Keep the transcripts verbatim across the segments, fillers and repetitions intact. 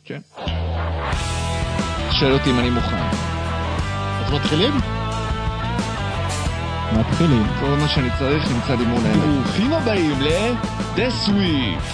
כן. שואל אותי אם אני מוכן. אז מתחילים? מתחילים. כל מה שאני צריך נמצא לי מול העמק. ברוכים הבאים ל-The Sweep.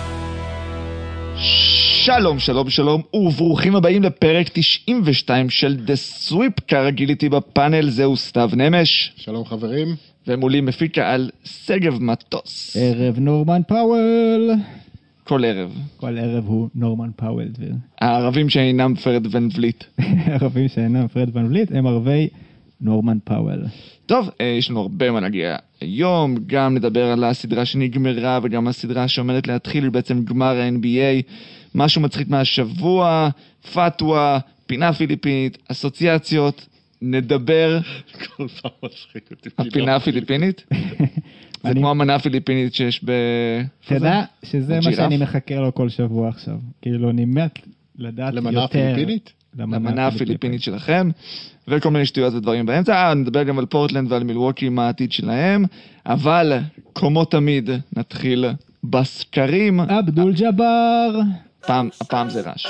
שלום, שלום, שלום, וברוכים הבאים לפרק תשעים ושתיים של The Sweep. כרגיל איתי בפאנל זהו סתיו נמש. שלום חברים. ומולי מפיקה על סגב מטוס. ערב נורמן פאוול. כל ערב. כל ערב הוא נורמן פאוול, דביר. הערבים שאינם פרד ון וליט. הערבים שאינם פרד ון וליט הם ערבי נורמן פאוול. טוב, יש לנו הרבה מה להגיע היום, גם נדבר על הסדרה שנגמרה וגם הסדרה שעומדת להתחיל, בעצם גמר ה-אן בי איי, משהו מצחיק מהשבוע, פתווה, פינה פיליפינית, אסוציאציות, נדבר. כל פעם מצחיק אותי. הפינה הפיליפינית? זה כמו המנה הפיליפינית שיש ב... אתה יודע שזה מה שאני מחכה לו כל שבוע עכשיו. כאילו אני מת לדעת יותר. למנה הפיליפינית? למנה הפיליפינית שלכם, וכל מיני שטויות ודברים באמצע. נדבר גם על פורטלנד ועל מילווקי, מה העתיד שלהם, אבל כמו תמיד נתחיל בסקרים. אבדול ג'אבר. פעם, הפעם זה רש.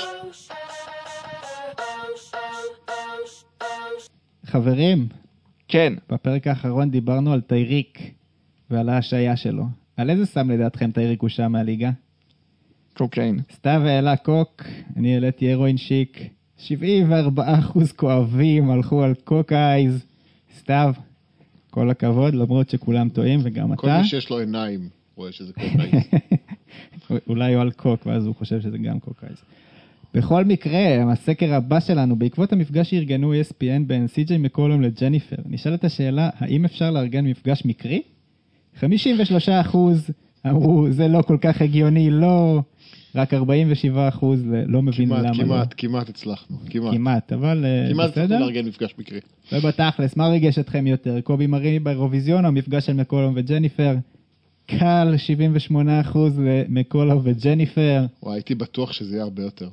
חברים, כן. בפרק האחרון דיברנו על טייריק ועל ההשעיה שלו. על איזה סם לדעתכם טייריק הוא שם מהליגה? קוקיין. סתיו העלה קוק, אני העליתי הרואין שיק. שבעים וארבעה אחוז כואבים הלכו על קוק אייז. סתיו, כל הכבוד, למרות שכולם טועים וגם אתה. כל מי שיש לו עיניים רואה שזה קוק אייז. אולי הוא על קוק, ואז הוא חושב שזה גם קוק אייז. בכל מקרה, הסקר הבא שלנו, בעקבות המפגש שארגנו אי אס פי אן בין סי ג'יי מקולום לג'ניפר, נשאלת השאלה, האם אפשר לארגן מפגש מקרי? חמישים ושלושה אחוז אמרו, זה לא כל כך הגיוני, לא. רק ארבעים ושבעה אחוז לא מבין כמעט, למה כמעט, לא. כמעט הצלחנו. כמעט. כמעט, אבל כמעט בסדר. הצלחנו לארגן מפגש מקרי. ובתכלס, מה ריגש אתכם יותר? קובי מרי באירוויזיון או מפגש של מקולום וג'ניפר? קל, שבעים ושמונה אחוז למקולום וג'ניפר. וואי, הייתי בטוח שזה יהיה הרבה יותר.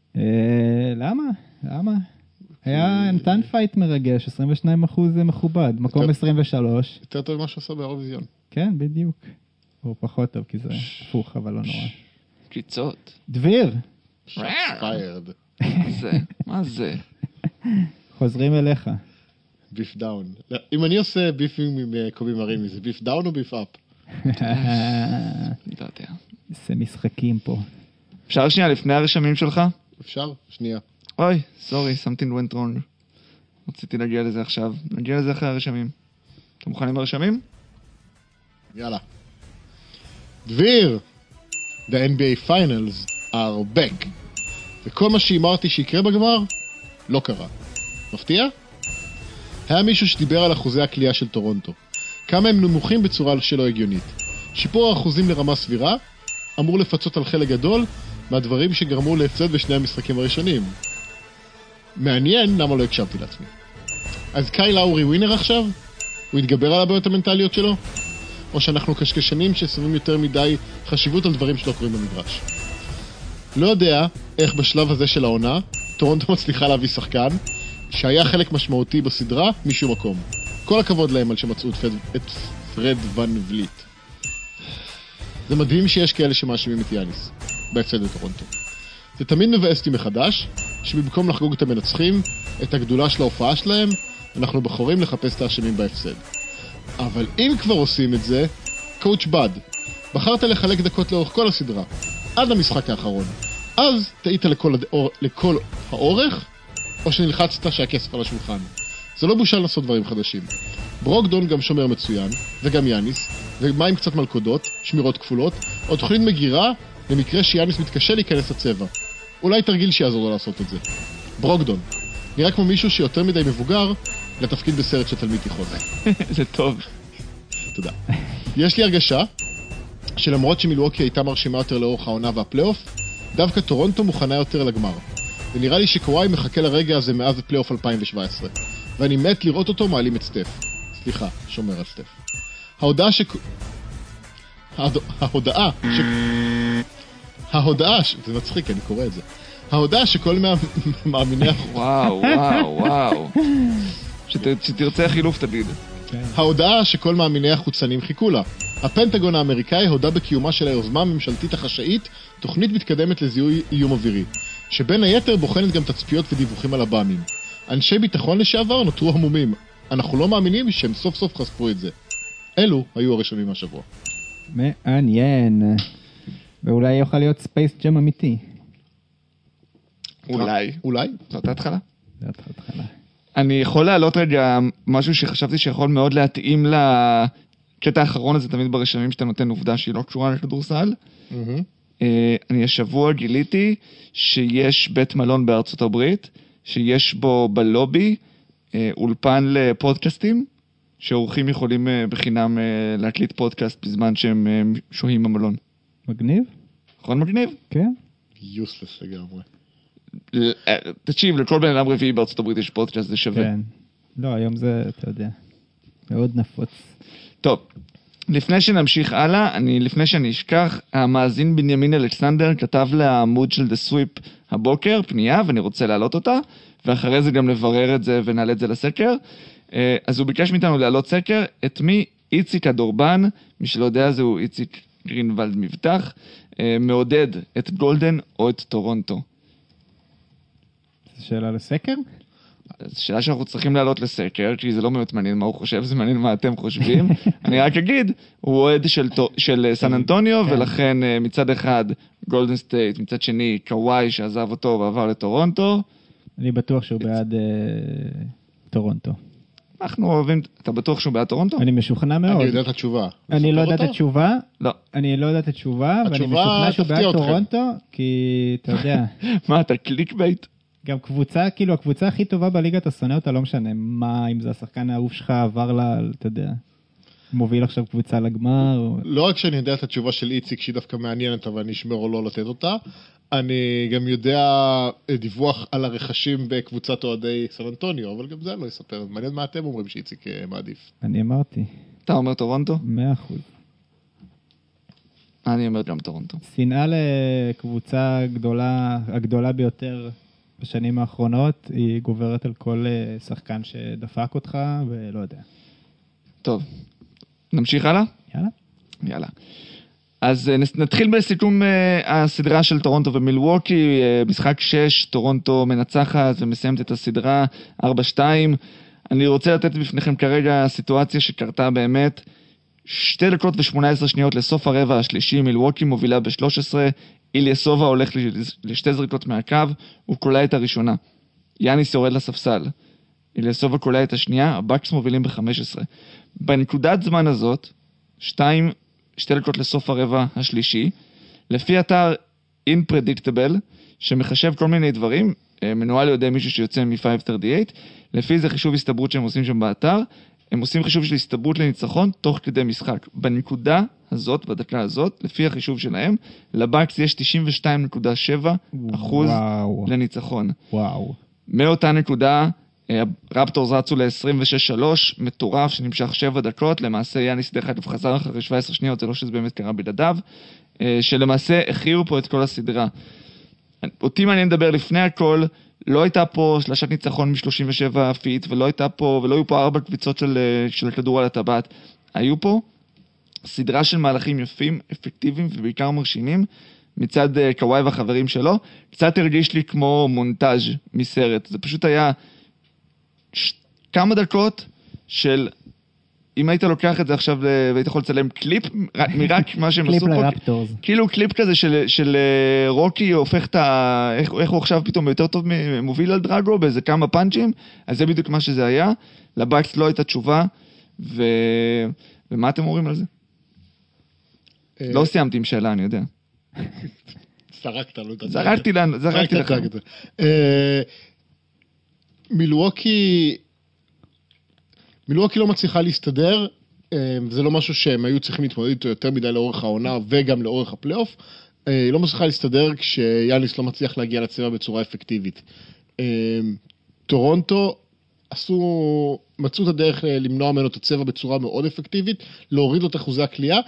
למה? למה? היה נתן פייט מרגש, עשרים ושניים אחוז זה מכובד, מקום עשרים ושלוש. יותר טוב ממה שעושה באירוויזיון. כן, בדיוק. או פחות טוב, כי זה הפוך, אבל לא נורא. קיצות. דביר. שפיירד. מה זה? מה זה? חוזרים אליך. ביף דאון. אם אני עושה ביפים עם קובי מרימי, זה ביף דאון או ביף אפ? לא יודע. זה משחקים פה. אפשר שנייה לפני הרשמים שלך? אפשר? שנייה. אוי, סורי, something went wrong. רציתי להגיע לזה עכשיו. נגיע לזה אחרי הרשמים. אתם מוכנים ברשמים? יאללה. דביר! The אן בי איי Finals are back. וכל מה שאמרתי שיקרה בגמר, לא קרה. מפתיע? היה מישהו שדיבר על אחוזי הקליעה של טורונטו. כמה הם נמוכים בצורה שלא הגיונית. שיפור האחוזים לרמה סבירה אמור לפצות על חלק גדול מהדברים שגרמו להפסד בשני המשחקים הראשונים. מעניין למה לא הקשבתי לעצמי. אז קאי לאורי ווינר עכשיו? הוא יתגבר על הבעיות המנטליות שלו? או שאנחנו קשקשנים ששמים יותר מדי חשיבות על דברים שלא קורים במגרש? לא יודע איך בשלב הזה של העונה טורונטו מצליחה להביא שחקן שהיה חלק משמעותי בסדרה משום מקום. כל הכבוד להם על שמצאו את פרד, את פרד ון וליט. זה מדהים שיש כאלה שמאשימים את יאניס בהפסד בטורונטו. זה תמיד מבאס אותי מחדש שבמקום לחגוג את המנצחים, את הגדולה של ההופעה שלהם, אנחנו בחורים לחפש את האשמים בהפסד. אבל אם כבר עושים את זה, קואוץ' בד, בחרת לחלק דקות לאורך כל הסדרה, עד המשחק האחרון. אז טעית לכל, הדאור, לכל האורך, או שנלחצת שהכסף על השולחן. זה לא בושה לנסות דברים חדשים. ברוקדון גם שומר מצוין, וגם יאניס, ומה עם קצת מלכודות, שמירות כפולות, או תוכנית מגירה למקרה שיאניס מתקשה להיכנס לצבע. אולי תרגיל שיעזור לו לעשות את זה. ברוקדון, נראה כמו מישהו שיותר מדי מבוגר לתפקיד בסרט של תלמיד תיכון. זה טוב. תודה. יש לי הרגשה שלמרות שמילווקי הייתה מרשימה יותר לאורך העונה והפלייאוף, דווקא טורונטו מוכנה יותר לגמר. ונראה לי שקוואי מחכה לרגע הזה מאז הפלייאוף אלפיים שבע עשרה. ואני מת לראות אותו מעלים את סטף. סליחה, שומר על סטף. ההודעה ש... ההודעה ש... ההודעה ש... זה מצחיק, אני קורא את זה. ההודעה שכל מאמיני... וואו, וואו, וואו. שתרצה חילוף תגיד. ההודעה שכל מאמיני החוצנים חיכו לה. הפנטגון האמריקאי הודע בקיומה של היוזמה הממשלתית החשאית, תוכנית מתקדמת לזיהוי איום אווירי. שבין היתר בוחנת גם תצפיות ודיווחים על הבאמים. אנשי ביטחון לשעבר נותרו המומים. אנחנו לא מאמינים שהם סוף סוף חשפו את זה. אלו היו הראשונים מהשבוע. מעניין. ואולי יוכל להיות ספייס ג'ם אמיתי. אולי. אולי? זאת ההתחלה. זאת ההתחלה. אני יכול להעלות רגע משהו שחשבתי שיכול מאוד להתאים לקטע האחרון הזה תמיד ברשמים שאתה נותן עובדה שהיא לא קשורה לכדורסל. אני השבוע גיליתי שיש בית מלון בארצות הברית, שיש בו בלובי אולפן לפודקאסטים, שאורחים יכולים בחינם להקליט פודקאסט בזמן שהם שוהים במלון. מגניב? נכון מגניב? כן. יוסלס לגמרי. תקשיב, לכל בן אדם רביעי בארצות הברית יש פודקאסט, זה שווה. כן. לא, היום זה, אתה יודע, מאוד נפוץ. טוב, לפני שנמשיך הלאה, אני, לפני שאני אשכח, המאזין בנימין אלכסנדר כתב לעמוד של The Sweep הבוקר, פנייה, ואני רוצה להעלות אותה, ואחרי זה גם לברר את זה ונעלה את זה לסקר. אז הוא ביקש מאיתנו להעלות סקר, את מי איציק הדורבן, מי שלא יודע זהו איציק גרינוולד מבטח, מעודד את גולדן או את טורונטו. זו שאלה לסקר? זו שאלה שאנחנו צריכים להעלות לסקר, כי זה לא באמת מעניין מה הוא חושב, זה מעניין מה אתם חושבים. אני רק אגיד, הוא אוהד של, של סן אנטוניו, ולכן מצד אחד גולדן סטייט, מצד שני קוואי שעזב אותו ועבר לטורונטו. אני בטוח שהוא בעד אה, טורונטו. אנחנו אוהבים, אתה בטוח שהוא בעד טורונטו? אני משוכנע מאוד. אני יודע את התשובה. אני לא יודע את התשובה. לא. אני לא יודע את התשובה, ואני משוכנע שהוא בעד טורונטו, כי אתה יודע. מה, אתה קליק בייט? גם קבוצה, כאילו הקבוצה הכי טובה בליגה, אתה שונא אותה, לא משנה מה, אם זה השחקן האהוב שלך עבר לה, אתה יודע, מוביל עכשיו קבוצה לגמר. לא רק שאני יודע את התשובה של איציק, שהיא דווקא מעניינת, אבל אני אשמר או לא לתת אותה, אני גם יודע דיווח על הרכשים בקבוצת אוהדי סן אנטוניו, אבל גם זה לא יספר. מעניין מה אתם אומרים שאיציק מעדיף. אני אמרתי. אתה אומר טורונטו? מאה אחוז. אני אומר גם טורונטו. שנאה לקבוצה גדולה, הגדולה ביותר בשנים האחרונות, היא גוברת על כל שחקן שדפק אותך, ולא יודע. טוב, נמשיך הלאה? יאללה. יאללה. אז נתחיל בסיכום הסדרה של טורונטו ומילווקי, משחק שש, טורונטו מנצחת ומסיימת את הסדרה ארבע שתיים. אני רוצה לתת בפניכם כרגע סיטואציה שקרתה באמת, שתי דקות ושמונה עשרה שניות לסוף הרבע השלישי, מילווקי מובילה ב-שלוש עשרה, איליאסובה הולך לשתי זריקות מהקו, הוא קולע את הראשונה. יאניס יורד לספסל. איליאסובה קולע את השנייה, הבאקס מובילים ב-חמש עשרה. בנקודת זמן הזאת, שתיים, שתי דקות לסוף הרבע השלישי, לפי אתר Inpredictable, שמחשב כל מיני דברים, מנוהל על ידי מישהו שיוצא מ-חמש שלושים ושמונה, לפי זה חישוב הסתברות שהם עושים שם באתר, הם עושים חישוב של הסתברות לניצחון תוך כדי משחק. בנקודה הזאת, בדקה הזאת, לפי החישוב שלהם, לבאקס יש תשעים ושתיים נקודה שבע אחוז וואו. לניצחון. וואו. מאותה נקודה, רפטורס רצו ל-עשרים ושש שלוש, מטורף שנמשך שבע דקות, למעשה יאניס דרך אגב חזר אחרי שבע עשרה שניות, זה לא שזה באמת קרה בלעדיו, שלמעשה הכריעו פה את כל הסדרה. אותי מעניין לדבר לפני הכל, לא הייתה פה שלשת ניצחון מ-שלושים ושבע פיט, ולא הייתה פה, ולא היו פה ארבע קביצות של, של כדור על הטבעת. היו פה סדרה של מהלכים יפים, אפקטיביים ובעיקר מרשימים, מצד קוואי והחברים שלו. קצת הרגיש לי כמו מונטאז' מסרט. זה פשוט היה ש... כמה דקות של... אם היית לוקח את זה עכשיו והיית יכול לצלם קליפ, מרק מה שהם עשו פה, קליפ לרפטורס. כאילו קליפ כזה של, של רוקי הופך את ה... איך, איך הוא עכשיו פתאום יותר טוב מוביל על דרגו באיזה כמה פאנצ'ים, אז זה בדיוק מה שזה היה. לבאקס לא הייתה תשובה, ו... ומה אתם אומרים על זה? לא סיימתי עם שאלה, אני יודע. זרקת, לא יודעת. זרקתי לנו, זרקתי לך. מילווקי... מילווקי לא מצליחה להסתדר, זה לא משהו שהם היו צריכים להתמודד איתו יותר מדי לאורך העונה וגם לאורך הפלייאוף, היא לא מצליחה להסתדר כשיאניס לא מצליח להגיע לצבע בצורה אפקטיבית. טורונטו עשו, מצאו את הדרך למנוע ממנו את הצבע בצורה מאוד אפקטיבית, להוריד לו את אחוזי הקליעה,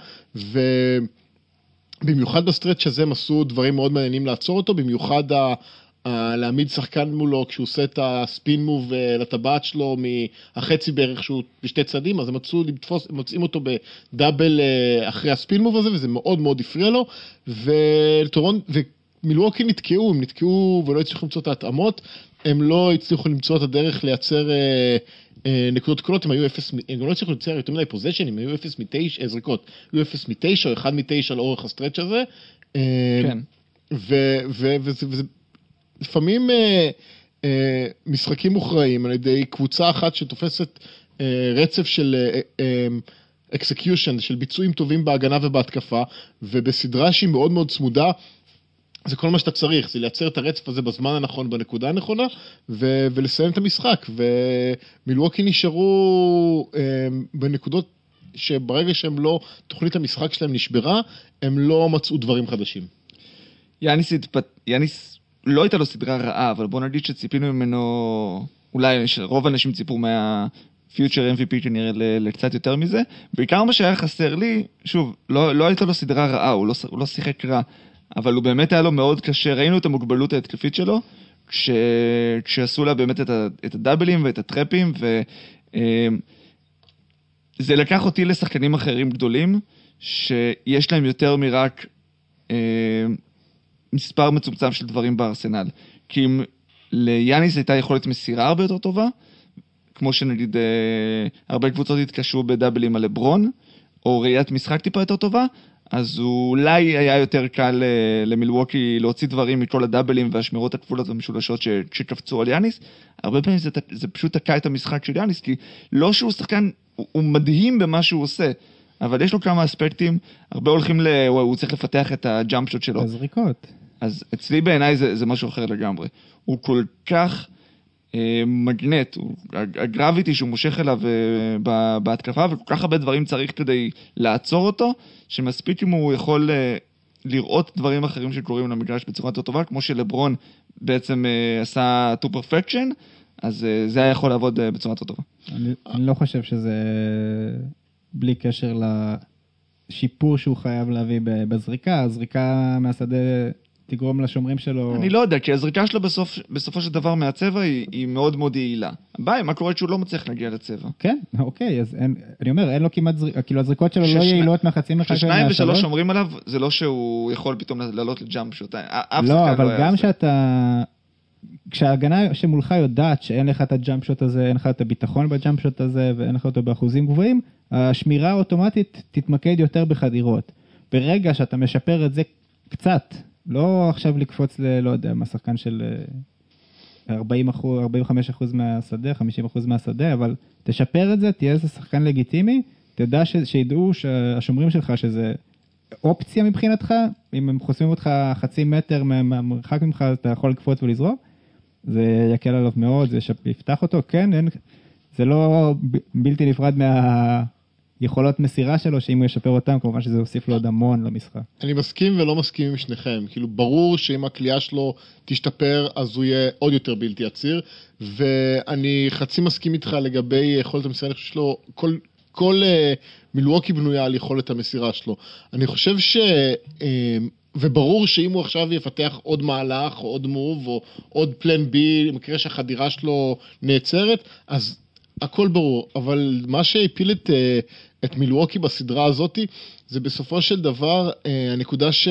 ובמיוחד בסטרץ' הזה הם עשו דברים מאוד מעניינים לעצור אותו, במיוחד ה... להעמיד שחקן מולו כשהוא עושה את הספין מוב לטבעת שלו מהחצי בערך שהוא בשתי צדים, אז הם מצאו לתפוס, הם מוצאים אותו בדאבל אחרי הספין מוב הזה, וזה מאוד מאוד הפריע לו, וטורון, מילווקי נתקעו, הם נתקעו ולא הצליחו למצוא את ההתאמות, הם לא הצליחו למצוא את הדרך לייצר אה, אה, נקודות קולות, הם היו אפס, הם לא הצליחו לייצר יותר מדי פוזיישן, הם היו אפס מתשע, זריקות, היו אפס מתשע או אחד מתשע לאורך הסטרץ' הזה. אה, כן. ו, ו, וזה, וזה, לפעמים אה, אה, משחקים מוכרעים על ידי קבוצה אחת שתופסת אה, רצף של אה, אה, execution, של ביצועים טובים בהגנה ובהתקפה, ובסדרה שהיא מאוד מאוד צמודה, זה כל מה שאתה צריך, זה לייצר את הרצף הזה בזמן הנכון, בנקודה הנכונה, ו- ולסיים את המשחק. ומילווקי נשארו אה, בנקודות שברגע שהם לא, תוכנית המשחק שלהם נשברה, הם לא מצאו דברים חדשים. יאניס, התפת... יאניס לא הייתה לו סדרה רעה, אבל בוא נגיד שציפינו ממנו, אולי רוב האנשים ציפו מה... פיוטר אם וי פי כנראה לקצת יותר מזה, בעיקר מה שהיה חסר לי, שוב, לא, לא הייתה לו סדרה רעה, הוא לא, הוא לא שיחק רע, אבל הוא באמת היה לו מאוד קשה, ראינו את המוגבלות ההתקפית שלו, כש, כשעשו לה באמת את, ה, את הדאבלים ואת הטרפים, וזה לקח אותי לשחקנים אחרים גדולים, שיש להם יותר מרק אה, מספר מצומצם של דברים בארסנל, כי אם ליאניס הייתה יכולת מסירה הרבה יותר טובה, כמו שנגיד, אה, הרבה קבוצות התקשרו בדאבלים על לברון, או ראיית משחק טיפה יותר טובה, אז אולי היה יותר קל אה, למילווקי להוציא דברים מכל הדאבלים והשמירות הכפולות והמשולשות ש, שקפצו על יאניס. הרבה פעמים זה, זה פשוט תקע את המשחק של יאניס, כי לא שהוא שחקן, הוא, הוא מדהים במה שהוא עושה, אבל יש לו כמה אספקטים, הרבה הולכים ל... הוא צריך לפתח את הג'אמפ שוט שלו. הזריקות. אז אצלי בעיניי זה, זה משהו אחר לגמרי. הוא כל כך... מגנט, הגרביטי שהוא מושך אליו בהתקפה, וכל כך הרבה דברים צריך כדי לעצור אותו, שמספיק אם הוא יכול לראות דברים אחרים שקורים למגרש בצורה יותר טובה, כמו שלברון בעצם עשה to perfection, אז זה היה יכול לעבוד בצורה יותר טובה. אני, אני לא חושב שזה בלי קשר לשיפור שהוא חייב להביא בזריקה, הזריקה מהשדה תגרום לשומרים שלו... אני לא יודע, כי הזריקה שלו בסוף, בסופו של דבר מהצבע היא, היא מאוד מאוד יעילה. ביי, מה קורה שהוא לא מצליח להגיע לצבע? כן, אוקיי, אז אין, אני אומר, אין לו כמעט זריקה, כאילו הזריקות שלו לא יעילות מהחצי מחלקה. כששניים ושלוש שומרים עליו, זה לא שהוא יכול פתאום לעלות לג'אמפ שוט. לא, אבל גם שאתה... כשההגנה שמולך יודעת שאין לך את הג'אמפ שוט הזה, אין לך את הביטחון בג'אמפ שוט הזה, ואין לך אותו באחוזים גבוהים, השמירה האוטומטית תתמקד יותר בחדירות. ברגע שאתה משפר את זה קצת, לא עכשיו לקפוץ ל... לא יודע, מהשחקן של ארבעים אחוז, ארבעים וחמישה אחוז מהשדה, חמישים אחוז מהשדה, אבל תשפר את זה, תהיה איזה שחקן לגיטימי, תדע ש... שידעו שהשומרים שלך שזה אופציה מבחינתך, אם הם חוסמים אותך חצי מטר מהמרחק ממך, אתה יכול לקפוץ ולזרוק, זה יקל עליו מאוד, זה יפתח אותו, כן, אין... זה לא בלתי נפרד מה... יכולות מסירה שלו, שאם הוא ישפר אותם, כמובן שזה הוסיף לו עוד המון למשחק. אני מסכים ולא מסכים עם שניכם. כאילו, ברור שאם הקליעה שלו תשתפר, אז הוא יהיה עוד יותר בלתי עציר, ואני חצי מסכים איתך לגבי יכולת המסירה, אני חושב שלו, כל, כל uh, מילווקי בנויה על יכולת המסירה שלו. אני חושב ש... Uh, וברור שאם הוא עכשיו יפתח עוד מהלך, או עוד מוב, או עוד פלן בי, במקרה שהחדירה שלו נעצרת, אז הכל ברור, אבל מה שהפיל את, את מילווקי בסדרה הזאת, זה בסופו של דבר הנקודה ש...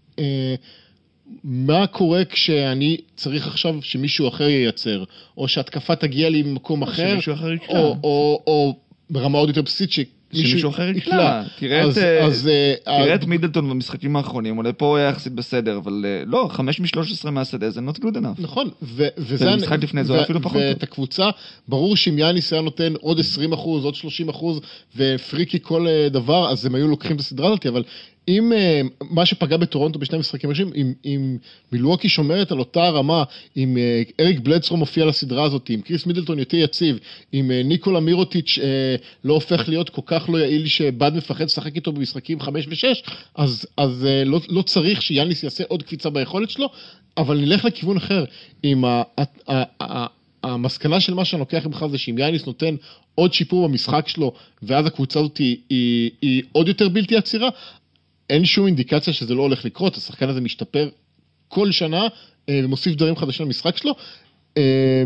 מה קורה כשאני צריך עכשיו שמישהו אחר ייצר, או שהתקפה תגיע לי ממקום אחר, או, או, או, או ברמה עוד יותר בסיסית, שמישהו אחר יקלע. תראה את מידלטון במשחקים האחרונים, אולי פה היה יחסית בסדר, אבל לא, חמש משלוש עשרה מהשדה, זה not good enough. נכון, וזה משחק לפני זה אפילו פחות. ואת הקבוצה, ברור שאם יאניס היה נותן עוד עשרים אחוז, עוד שלושים אחוז, ופריקי כל דבר, אז הם היו לוקחים את הסדרה הזאת, אבל אם מה שפגע בטורונטו בשני משחקים ראשונים, אם, אם מילווקי שומרת על אותה רמה, אם אריק בלדסטרום מופיע לסדרה הזאת, אם קריס מידלטון יותר יציב, אם ניקולה מירוטיץ' לא הופך להיות כל כך לא יעיל שבד מפחד לשחק איתו במשחקים חמש ושש, אז, אז לא, לא צריך שיאניס יעשה עוד קפיצה ביכולת שלו, אבל נלך לכיוון אחר. אם ה, ה, ה, ה, המסקנה של מה שאני לוקח ממך זה שאם יאניס נותן עוד שיפור במשחק שלו, ואז הקבוצה הזאת היא, היא, היא עוד יותר בלתי עצירה, אין שום אינדיקציה שזה לא הולך לקרות, השחקן הזה משתפר כל שנה, ומוסיף דברים חדשים למשחק שלו.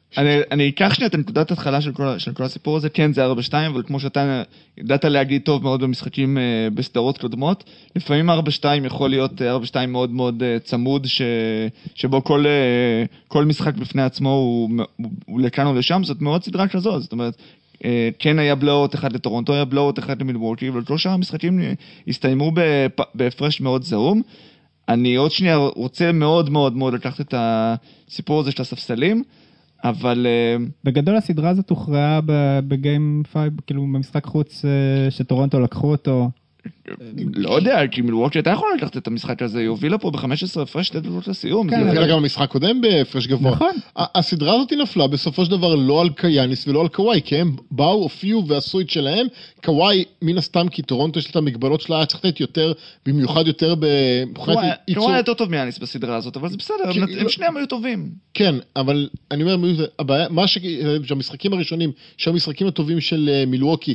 אני, אני אקח שנייה את הנקודת התחלה של כל, של כל הסיפור הזה, כן זה ארבע שתיים, אבל כמו שאתה ידעת להגיד טוב מאוד במשחקים uh, בסדרות קודמות, לפעמים ארבע שתיים יכול להיות ארבע שתיים מאוד מאוד uh, צמוד, ש, שבו כל, uh, כל משחק בפני עצמו הוא, הוא, הוא לכאן או לשם, זאת מאוד סדרה כזו, זאת אומרת, uh, כן היה בלואות אחד לטורונטו, היה בלואות אחד למילווקי, אבל כל שאר המשחקים הסתיימו בהפרש מאוד זעום. אני עוד שנייה רוצה מאוד מאוד מאוד לקחת את הסיפור הזה של הספסלים, אבל... בגדול הסדרה הזאת הוכרעה בגיים פייב, כאילו במשחק חוץ שטורונטו לקחו אותו. לא יודע, כי מילווקי הייתה יכולה לקחת את המשחק הזה, היא הובילה פה ב-חמש עשרה הפרש שתי דקות לסיום. היא הובילה גם במשחק קודם בהפרש גבוה. נכון. הסדרה הזאת נפלה בסופו של דבר לא על קיאניס ולא על קוואי, כי הם באו, הופיעו ועשו את שלהם. קוואי מן הסתם, כי טורונטו יש את המגבלות שלה, היה צריך לתת יותר, במיוחד יותר ב... קוואי היה יותר טוב מיאניס בסדרה הזאת, אבל זה בסדר, הם שניהם היו טובים. כן, אבל אני אומר, מה שהמשחקים הראשונים, שהמשחקים הטובים של מילווקי,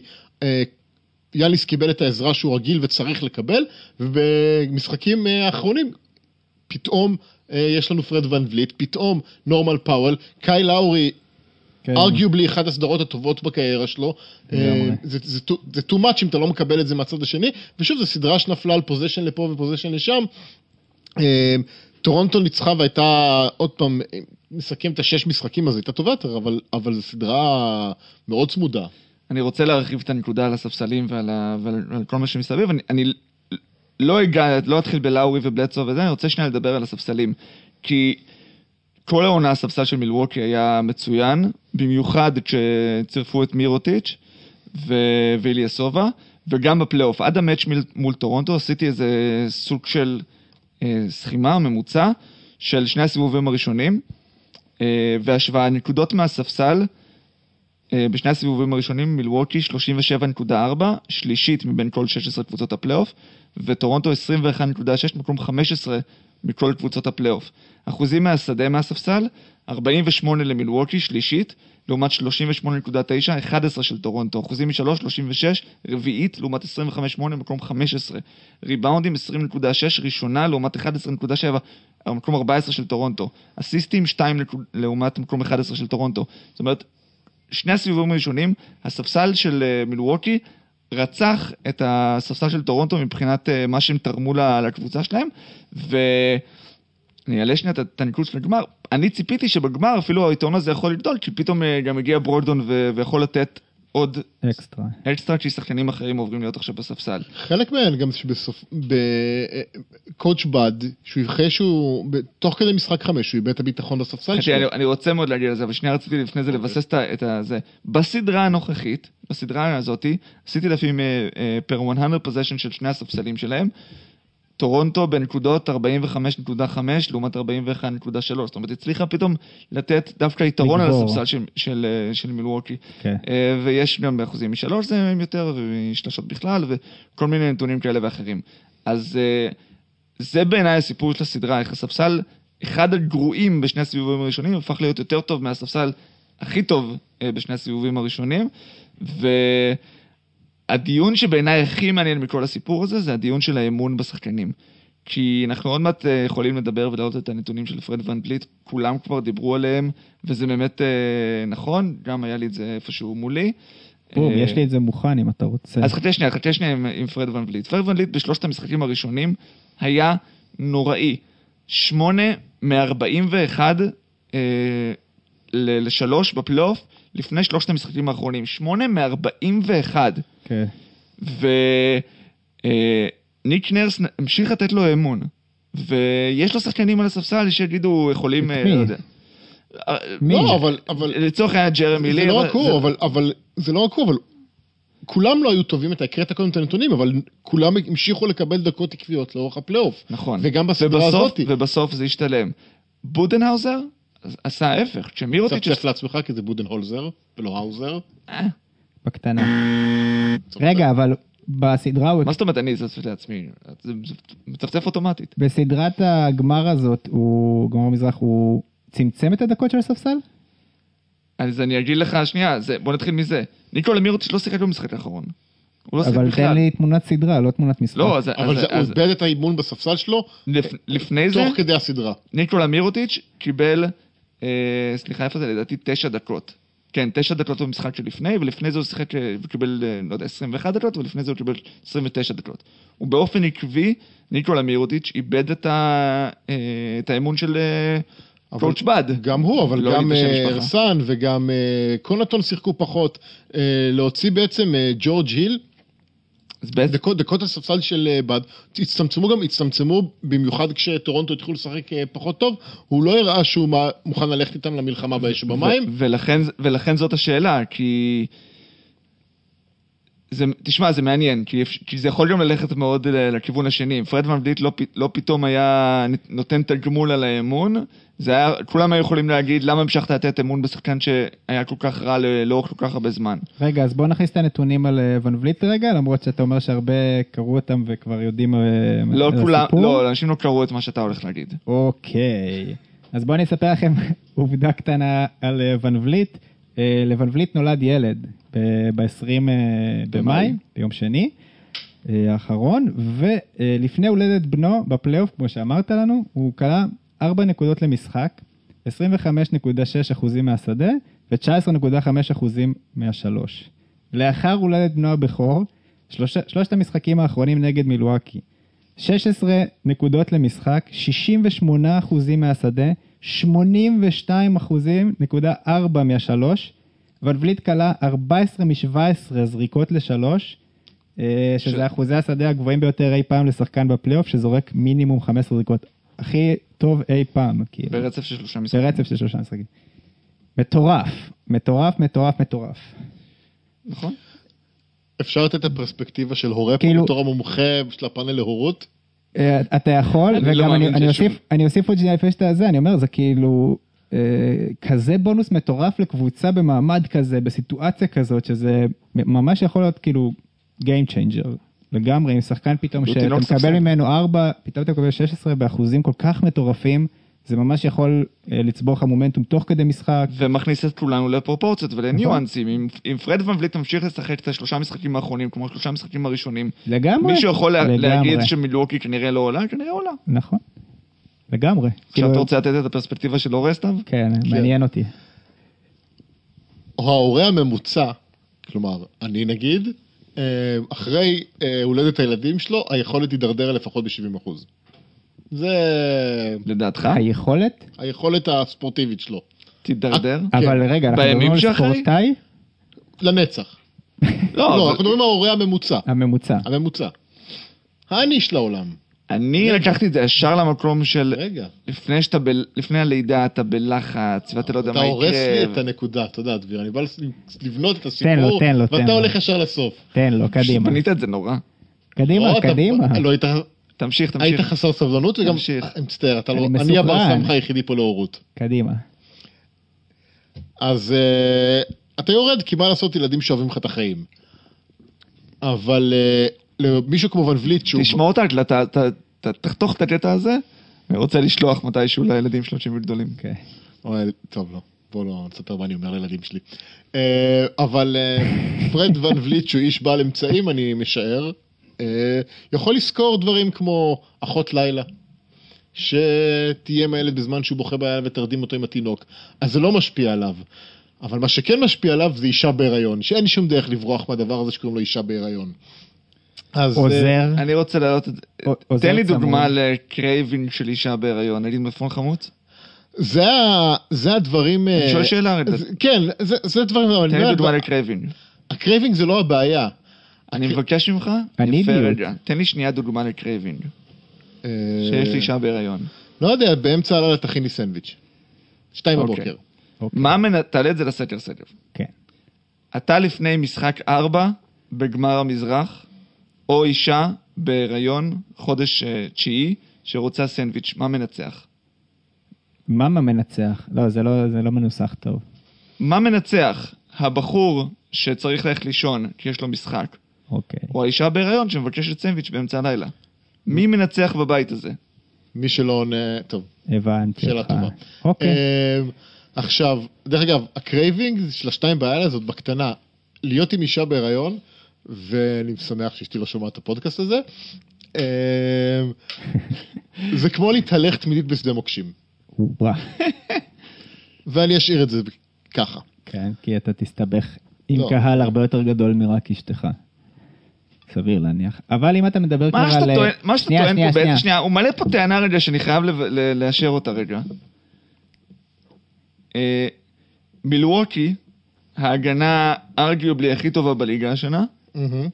יאניס קיבל את העזרה שהוא רגיל וצריך לקבל, ובמשחקים האחרונים, פתאום יש לנו פרד ון וליט, פתאום נורמל פאוול, קאי לאורי, ארגיובלי אחת הסדרות הטובות בקריירה שלו, זה too much אם אתה לא מקבל את זה מהצד השני, ושוב, זו סדרה שנפלה על פוזיישן לפה ופוזיישן לשם, טורונטו ניצחה והייתה, עוד פעם, נסכם את השש משחקים, אז הייתה טובה יותר, אבל זו סדרה מאוד צמודה. אני רוצה להרחיב את הנקודה על הספסלים ועל, ה... ועל כל מה שמסביב. אני, אני לא אגע, לא אתחיל בלאורי ובלצו וזה, אני רוצה שנייה לדבר על הספסלים. כי כל העונה הספסל של מילווקי היה מצוין, במיוחד כשצירפו את מירוטיץ' ו- ואיליאסובה, וגם בפלייאוף. עד המאץ' מול טורונטו עשיתי איזה סוג של אה, סכימה, ממוצע, של שני הסיבובים הראשונים, אה, והשוואה נקודות מהספסל, בשני הסיבובים הראשונים מילווקי שלושים ושבע נקודה ארבע, שלישית מבין כל שש עשרה קבוצות הפלייאוף, וטורונטו עשרים ואחת נקודה שש, מקום חמש עשרה מכל קבוצות הפלייאוף. אחוזים מהשדה מהספסל, ארבעים ושמונה למילווקי, שלישית, לעומת שלושים ושמונה נקודה תשע, אחד עשר של טורונטו. אחוזים משלוש, שלושים ושש, רביעית, לעומת עשרים וחמש נקודה שמונה, מקום חמש עשרה. ריבאונדים עשרים נקודה שש, ראשונה, לעומת אחד עשר נקודה שבע, מקום ארבע עשרה של טורונטו. אסיסטים שתיים לעומת מקום אחד עשר של טורונטו. זאת אומרת, שני הסיבובים הראשונים, הספסל של מילווקי רצח את הספסל של טורונטו מבחינת מה שהם תרמו לקבוצה שלהם, ואני אעלה שנייה את הניקוד של הגמר. אני ציפיתי שבגמר אפילו העיתון הזה יכול לגדול, כי פתאום גם הגיע ברוגדון ויכול לתת עוד אקסטרה. אקסטרה, כי שחקנים אחרים עוברים להיות עכשיו בספסל. חלק מהן גם שבסוף, בקואץ' בד, שהוא יבחר שהוא, תוך כדי משחק חמש, הוא איבד את הביטחון בספסל שלו. אני רוצה מאוד להגיד על זה, אבל שנייה רציתי לפני זה לבסס את זה. בסדרה הנוכחית, בסדרה הזאת, עשיתי לפעמים פר מאה פוזיישן של שני הספסלים שלהם, טורונטו בנקודות ארבעים וחמש נקודה חמש לעומת ארבעים ואחת נקודה שלוש. זאת אומרת, הצליחה פתאום לתת דווקא יתרון על הספסל של, של, של מילווקי. Okay. ויש גם באחוזים משלוש זה יותר, ומשלשות בכלל, וכל מיני נתונים כאלה ואחרים. אז זה בעיניי הסיפור של הסדרה, איך הספסל, אחד הגרועים בשני הסיבובים הראשונים, הפך להיות יותר טוב מהספסל הכי טוב בשני הסיבובים הראשונים, ו... הדיון שבעיניי הכי מעניין מכל הסיפור הזה, זה הדיון של האמון בשחקנים. כי אנחנו עוד מעט יכולים לדבר ולראות את הנתונים של פרד ון וליט, כולם כבר דיברו עליהם, וזה באמת נכון, גם היה לי את זה איפשהו מולי. בום, יש לי את זה מוכן אם אתה רוצה. אז חכה שנייה, חכה שנייה עם, עם פרד ון וליט. פרד ון וליט בשלושת המשחקים הראשונים היה נוראי. שמונה מארבעים ואחד אה, לשלוש בפלייאוף, לפני שלושת המשחקים האחרונים. שמונה מארבעים ואחד. כן. וניק נרס המשיך לתת לו אמון. ויש לו שחקנים על הספסל שיגידו, יכולים... את מי? מי? לא, אבל... אבל... לצורך היה ג'רמי לי. זה לא רק הוא, אבל, אבל... זה לא רק הוא, אבל... כולם לא היו טובים, אתה הקראת קודם את הנתונים, אבל כולם המשיכו לקבל דקות עקביות לאורך הפלייאוף. נכון. וגם בסדרה הזאת. ובסוף זה השתלם. בודנהאוזר עשה ההפך. כשמירוטיץ' צפצף לעצמך, כי זה בודנהולזר ולא האוזר. בקטנה. רגע, אבל בסדרה... מה זאת אומרת, אני צפצף לעצמי? זה מצפצף אוטומטית. בסדרת הגמר הזאת, גמר מזרח, הוא צמצם את הדקות של הספסל? אז אני אגיד לך, שנייה, בוא נתחיל מזה. ניקולה מירוטיץ' לא שיחק במשחק האחרון. אבל תן לי תמונת סדרה, לא תמונת משחק. לא, אבל הוא איבד את האימון בספסל שלו לפני זה, תוך כדי הסדרה. ניקולה מירוטיץ' קיבל אה, סליחה, איפה זה? לדעתי תשע דקות. כן, תשע דקות במשחק שלפני, ולפני זה הוא שיחק וקיבל, לא יודע, עשרים ואחת דקות, ולפני זה הוא קיבל עשרים ותשע דקות. ובאופן עקבי, ניקולה מירוטיץ' איבד את, ה, את האמון של קואוצ' בד. גם הוא, אבל לא גם להתבשל ארסן וגם קונטון שיחקו פחות. להוציא בעצם ג'ורג' היל, דקות, דקות הספסל של בד, הצטמצמו גם, הצטמצמו במיוחד כשטורונטו התחילו לשחק פחות טוב, הוא לא הראה שהוא מוכן ללכת איתם למלחמה באש ובמים. ולכן, ולכן זאת השאלה, כי... זה, תשמע, זה מעניין, כי, כי זה יכול גם ללכת מאוד לכיוון השני. אם פרד ון וליט לא, לא פתאום היה נותן את הגמול על האמון, זה היה, כולם היו יכולים להגיד למה המשכת לתת אמון בשחקן שהיה כל כך רע לאורך כל כך הרבה זמן. רגע, אז בוא נכניס את הנתונים על ון וליט רגע, למרות שאתה אומר שהרבה קראו אותם וכבר יודעים לא על כולם, הסיפור. לא, אנשים לא קראו את מה שאתה הולך להגיד. אוקיי, אז בוא אני אספר לכם עובדה קטנה על ון וליט. לוון וליט נולד ילד ב-עשרים במאי, ביום שני האחרון, ולפני הולדת בנו בפלייאוף, כמו שאמרת לנו, הוא קלה ארבע נקודות למשחק, עשרים וחמש נקודה שש אחוזים מהשדה, ו-תשע עשרה נקודה חמש אחוזים מהשלוש. לאחר הולדת בנו הבכור, שלוש, שלושת המשחקים האחרונים נגד מילואקי, שש עשרה נקודות למשחק, שישים ושמונה אחוזים מהשדה, שמונים ושתיים אחוזים נקודה ארבע מהשלוש, ון וליט קלה ארבע עשרה משבע עשרה זריקות לשלוש, שזה ש... אחוזי השדה הגבוהים ביותר אי פעם לשחקן בפלייאוף, שזורק מינימום חמש עשרה זריקות. הכי טוב אי פעם. כאילו. ברצף של שלושה משחקים. ברצף של שלושה משחקים. מטורף, מטורף, מטורף, מטורף. נכון. אפשר לתת את הפרספקטיבה של הורה כאילו... פה בתור המומחה של הפאנל להורות? אתה יכול, אני וגם לא אני, אני, ששום... אוסיף, אני אוסיף עוד שנייה לפני שאתה זה, אני אומר, זה כאילו אה, כזה בונוס מטורף לקבוצה במעמד כזה, בסיטואציה כזאת, שזה ממש יכול להיות כאילו game changer, לגמרי, עם שחקן פתאום שאתה מקבל ממנו ארבע, פתאום אתה מקבל שש עשרה באחוזים כל כך מטורפים, זה ממש יכול אה, לצבור לך מומנטום תוך כדי משחק. ומכניס את כולנו לפרופורציות ולניואנסים. אם, אם פרד ון וליט תמשיך לשחק את השלושה משחקים האחרונים, כמו שלושה משחקים הראשונים, לגמרי. מישהו יכול לגמרי. להגיד שמילואוקי כנראה לא עולה, כנראה עולה. נכון. לגמרי. עכשיו אתה רוצה לתת את הפרספקטיבה של הורה סתיו? כן, מעניין אותי. ההורה הממוצע, כלומר, אני נגיד, אחרי הולדת הילדים שלו, היכולת תידרדר לפחות ב-שבעים אחוז. זה... לדעתך? היכולת? היכולת הספורטיבית שלו. תידרדר? אבל רגע, אנחנו מדברים על ספורטאי? לנצח. לא, אנחנו מדברים על ההורה הממוצע. הממוצע. הממוצע. האני של העולם. אני לקחתי את זה ישר למקום של... רגע. לפני הלידה אתה בלחץ, ואתה לא יודע מה יקרה. אתה הורס לי את הנקודה, תודה דביר. אני בא לבנות את הסיפור, תן לו, תן לו, תן לו. ואתה הולך ישר לסוף. תן לו, קדימה. בנית את זה נורא. קדימה, קדימה. לא, היית... תמשיך, תמשיך. היית חסר סבלנות וגם... תמשיך. אני מצטער, אני הבר סמך היחידי פה להורות. קדימה. אז אתה יורד, כי מה לעשות ילדים שאוהבים לך את החיים. אבל למישהו כמו ון וליט שהוא... תשמע אותה, תחתוך את הקטע הזה, ורוצה לשלוח מתישהו לילדים שלו שהם גדולים. טוב, לא. בוא לא נסתר מה אני אומר לילדים שלי. אבל פרד ון וליט שהוא איש בעל אמצעים, אני משער, יכול לזכור דברים כמו אחות לילה, שתהיה מהילד בזמן שהוא בוכה בעיה ותרדים אותו עם התינוק. אז זה לא משפיע עליו. אבל מה שכן משפיע עליו זה אישה בהיריון, שאין שום דרך לברוח מהדבר הזה שקוראים לו אישה בהיריון. עוזר. אני רוצה להעלות את זה. תן לי דוגמה לקרייבינג של אישה בהיריון. נגיד מפון חמוץ? זה הדברים... אני שואל שאלה. כן, זה הדברים... תן לי דוגמה לקרייבינג. הקרייבינג זה לא הבעיה. אני מבקש ממך, יפה רגע. תן לי שנייה דוגמה לקרייבינג. שיש לי אישה בהיריון. לא יודע, באמצע הלילה תכין לי סנדוויץ'. שתיים בבוקר. תעלה את זה לסקר סקר. כן. אתה לפני משחק ארבע בגמר המזרח, או אישה בהיריון חודש תשיעי שרוצה סנדוויץ', מה מנצח? מה מה מנצח? לא, זה לא, זה לא מנוסח טוב. מה מנצח? הבחור שצריך ללכת לישון כי יש לו משחק. אוקיי. או האישה בהיריון שמבקשת סנדוויץ' באמצע הלילה. מי מנצח בבית הזה? מי שלא עונה... טוב. הבנתי. שאלה טובה. אוקיי. עכשיו, דרך אגב, הקרייבינג של השתיים בלילה זאת בקטנה. להיות עם אישה בהיריון, ואני שמח שאשתי לא שומעת את הפודקאסט הזה, זה כמו להתהלך תמידית בשדה מוקשים. ואני אשאיר את זה ככה. כן, כי אתה תסתבך עם לא. קהל הרבה יותר גדול מרק אשתך. סביר להניח. אבל אם אתה מדבר כבר מה שאתה על... טוען, מה שאתה שנייה, טוען שנייה, פה, שנייה. בעצם, שנייה, הוא מלא פה טענה רגע שאני חייב לב- ל- לאשר אותה רגע. אה, מילווקי, ההגנה ארגיובלי הכי טובה בליגה השנה, מהמם.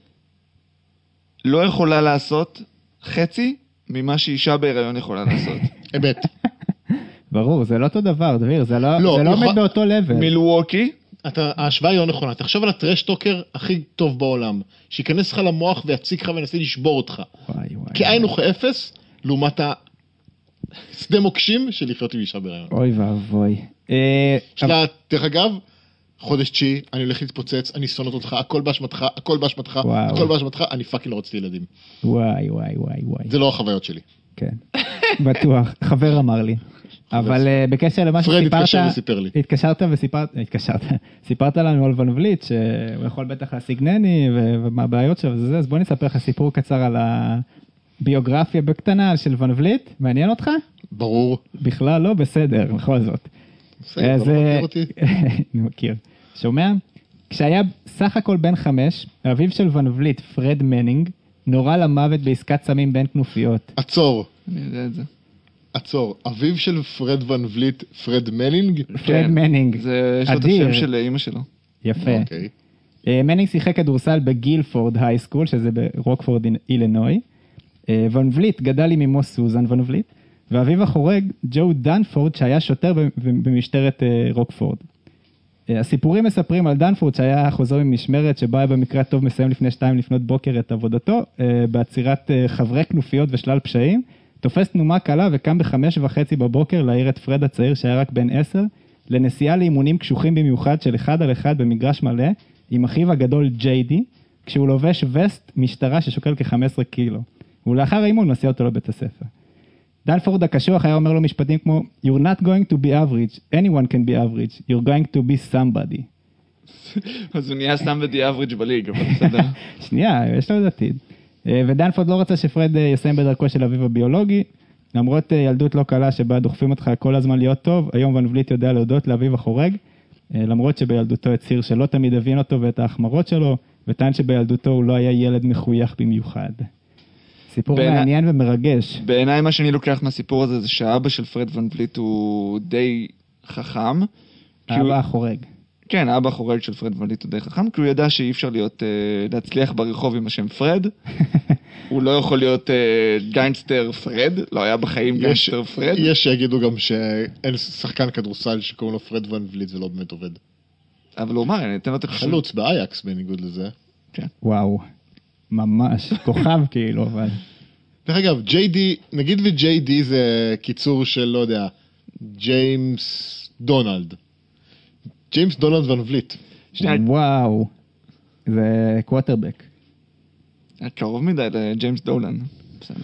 לא יכולה לעשות חצי ממה שאישה בהיריון יכולה לעשות. אמת. ברור, זה לא אותו דבר, דביר, זה לא, לא, זה לא יכול- עומד באותו לבל. מילווקי, אתה, ההשוואה היא לא נכונה. תחשוב על הטרשטוקר הכי טוב בעולם, שיכנס לך למוח ויציג לך וינסה לשבור אותך. וואי, וואי. כאין וכאפס, לעומת השדה מוקשים של לחיות עם אישה בהיריון. אוי ואבוי. אה, שלה, דרך אגב, חודש תשיעי, אני הולך להתפוצץ, אני שונאת אותך, הכל באשמתך, הכל באשמתך, וואו. הכל באשמתך, אני פאקינג לא רציתי ילדים. וואי, וואי, וואי, וואי. זה לא החוויות שלי. כן, בטוח, חבר אמר לי. אבל אה, בקשר למה פרד שסיפרת... התקשר וסיפר לי. התקשרת וסיפרת, התקשרת, סיפרת לנו על ון וליט, שהוא יכול בטח להשיג נני, ו- ומה הבעיות שלו וזה, אז בוא נספר לך סיפור קצר על הביוגרפיה בקטנה של ון וליט, מעניין אותך? ברור. בכלל לא, בסדר, בכל זאת. בסדר, אז, אתה לא מכיר אה, אותי? אני מכיר. שומע? כשהיה סך הכל בן חמש, אביו של ון וליט, פרד מנינג, נורה למוות בעסקת סמים בין כנופיות. עצור, אני יודע את זה. עצור. אביו של פרד ון וליט, פרד מנינג? פרד כן. מנינג, זה, יש לו את אדיר. השם של אמא שלו. יפה. אוקיי. אה, מנינג שיחק כדורסל בגילפורד הייסקול, שזה ברוקפורד אילינוי. אה, ון וליט גדל עם אמו סוזן ון וליט, ואביו החורג, ג'ו דנפורד, שהיה שוטר ב- ב- במשטרת אה, רוקפורד. אה, הסיפורים מספרים על דנפורד, שהיה חוזר ממשמרת, שבה היה במקרה הטוב מסיים לפני שתיים לפנות בוקר את עבודתו, אה, בעצירת אה, חברי כנופיות ושלל פשעים, תופס תנומה קלה וקם בחמש וחצי בבוקר להעיר את פרד הצעיר, שהיה רק בן עשר, לנסיעה לאימונים קשוחים במיוחד של אחד על אחד במגרש מלא, עם אחיו הגדול ג'יי די, כשהוא לובש וסט משטרה ששוקל כ-חמישה עשר קילו. ולאחר האימון מסיע אותו לבית הספר. דנפורד הקשוח היה אומר לו משפטים כמו You're not going to be average, anyone can be average, you're going to be somebody. אז הוא נהיה סתם בדי אבריג' בליג, אבל בסדר. שנייה, יש לו עוד עתיד. אה, ודנפורד לא רצה שפרד אה, יסיים בדרכו של אביו הביולוגי, למרות אה, ילדות לא קלה שבה דוחפים אותך כל הזמן להיות טוב, היום ון וליט יודע להודות לאביו החורג, אה, למרות שבילדותו הצהיר שלא תמיד הבין אותו ואת ההחמרות שלו, וטען שבילדותו הוא לא היה ילד מחוייך במיוחד. סיפור בעיני- מעניין ומרגש. בעיניי מה שאני לוקח מהסיפור הזה זה שהאבא של פרד ון וליט הוא די חכם. כי הוא- האבא החורג. כן, האבא החורג של פרד ון וליט הוא די חכם, כי הוא ידע שאי אפשר להיות, אה, להצליח ברחוב עם השם פרד. הוא לא יכול להיות אה, גנגסטר פרד, לא היה בחיים יש- גנגסטר פרד. יש שיגידו גם שאין שחקן כדורסל שקוראים לו פרד ון וליט ולא באמת עובד. אבל הוא אמר, אני אתן לו את החישוב. חלוץ באייקס בניגוד לזה. וואו, ממש, כוכב כאילו, אבל... דרך אגב, ג'יי די, נגיד ו-ג'יי די זה קיצור של, לא יודע, ג'יימס דונלד. ג'יימס דונלד ון וליט. שנייה, וואו, זה קווטרבק. קרוב מדי לג'יימס דולן. בסדר.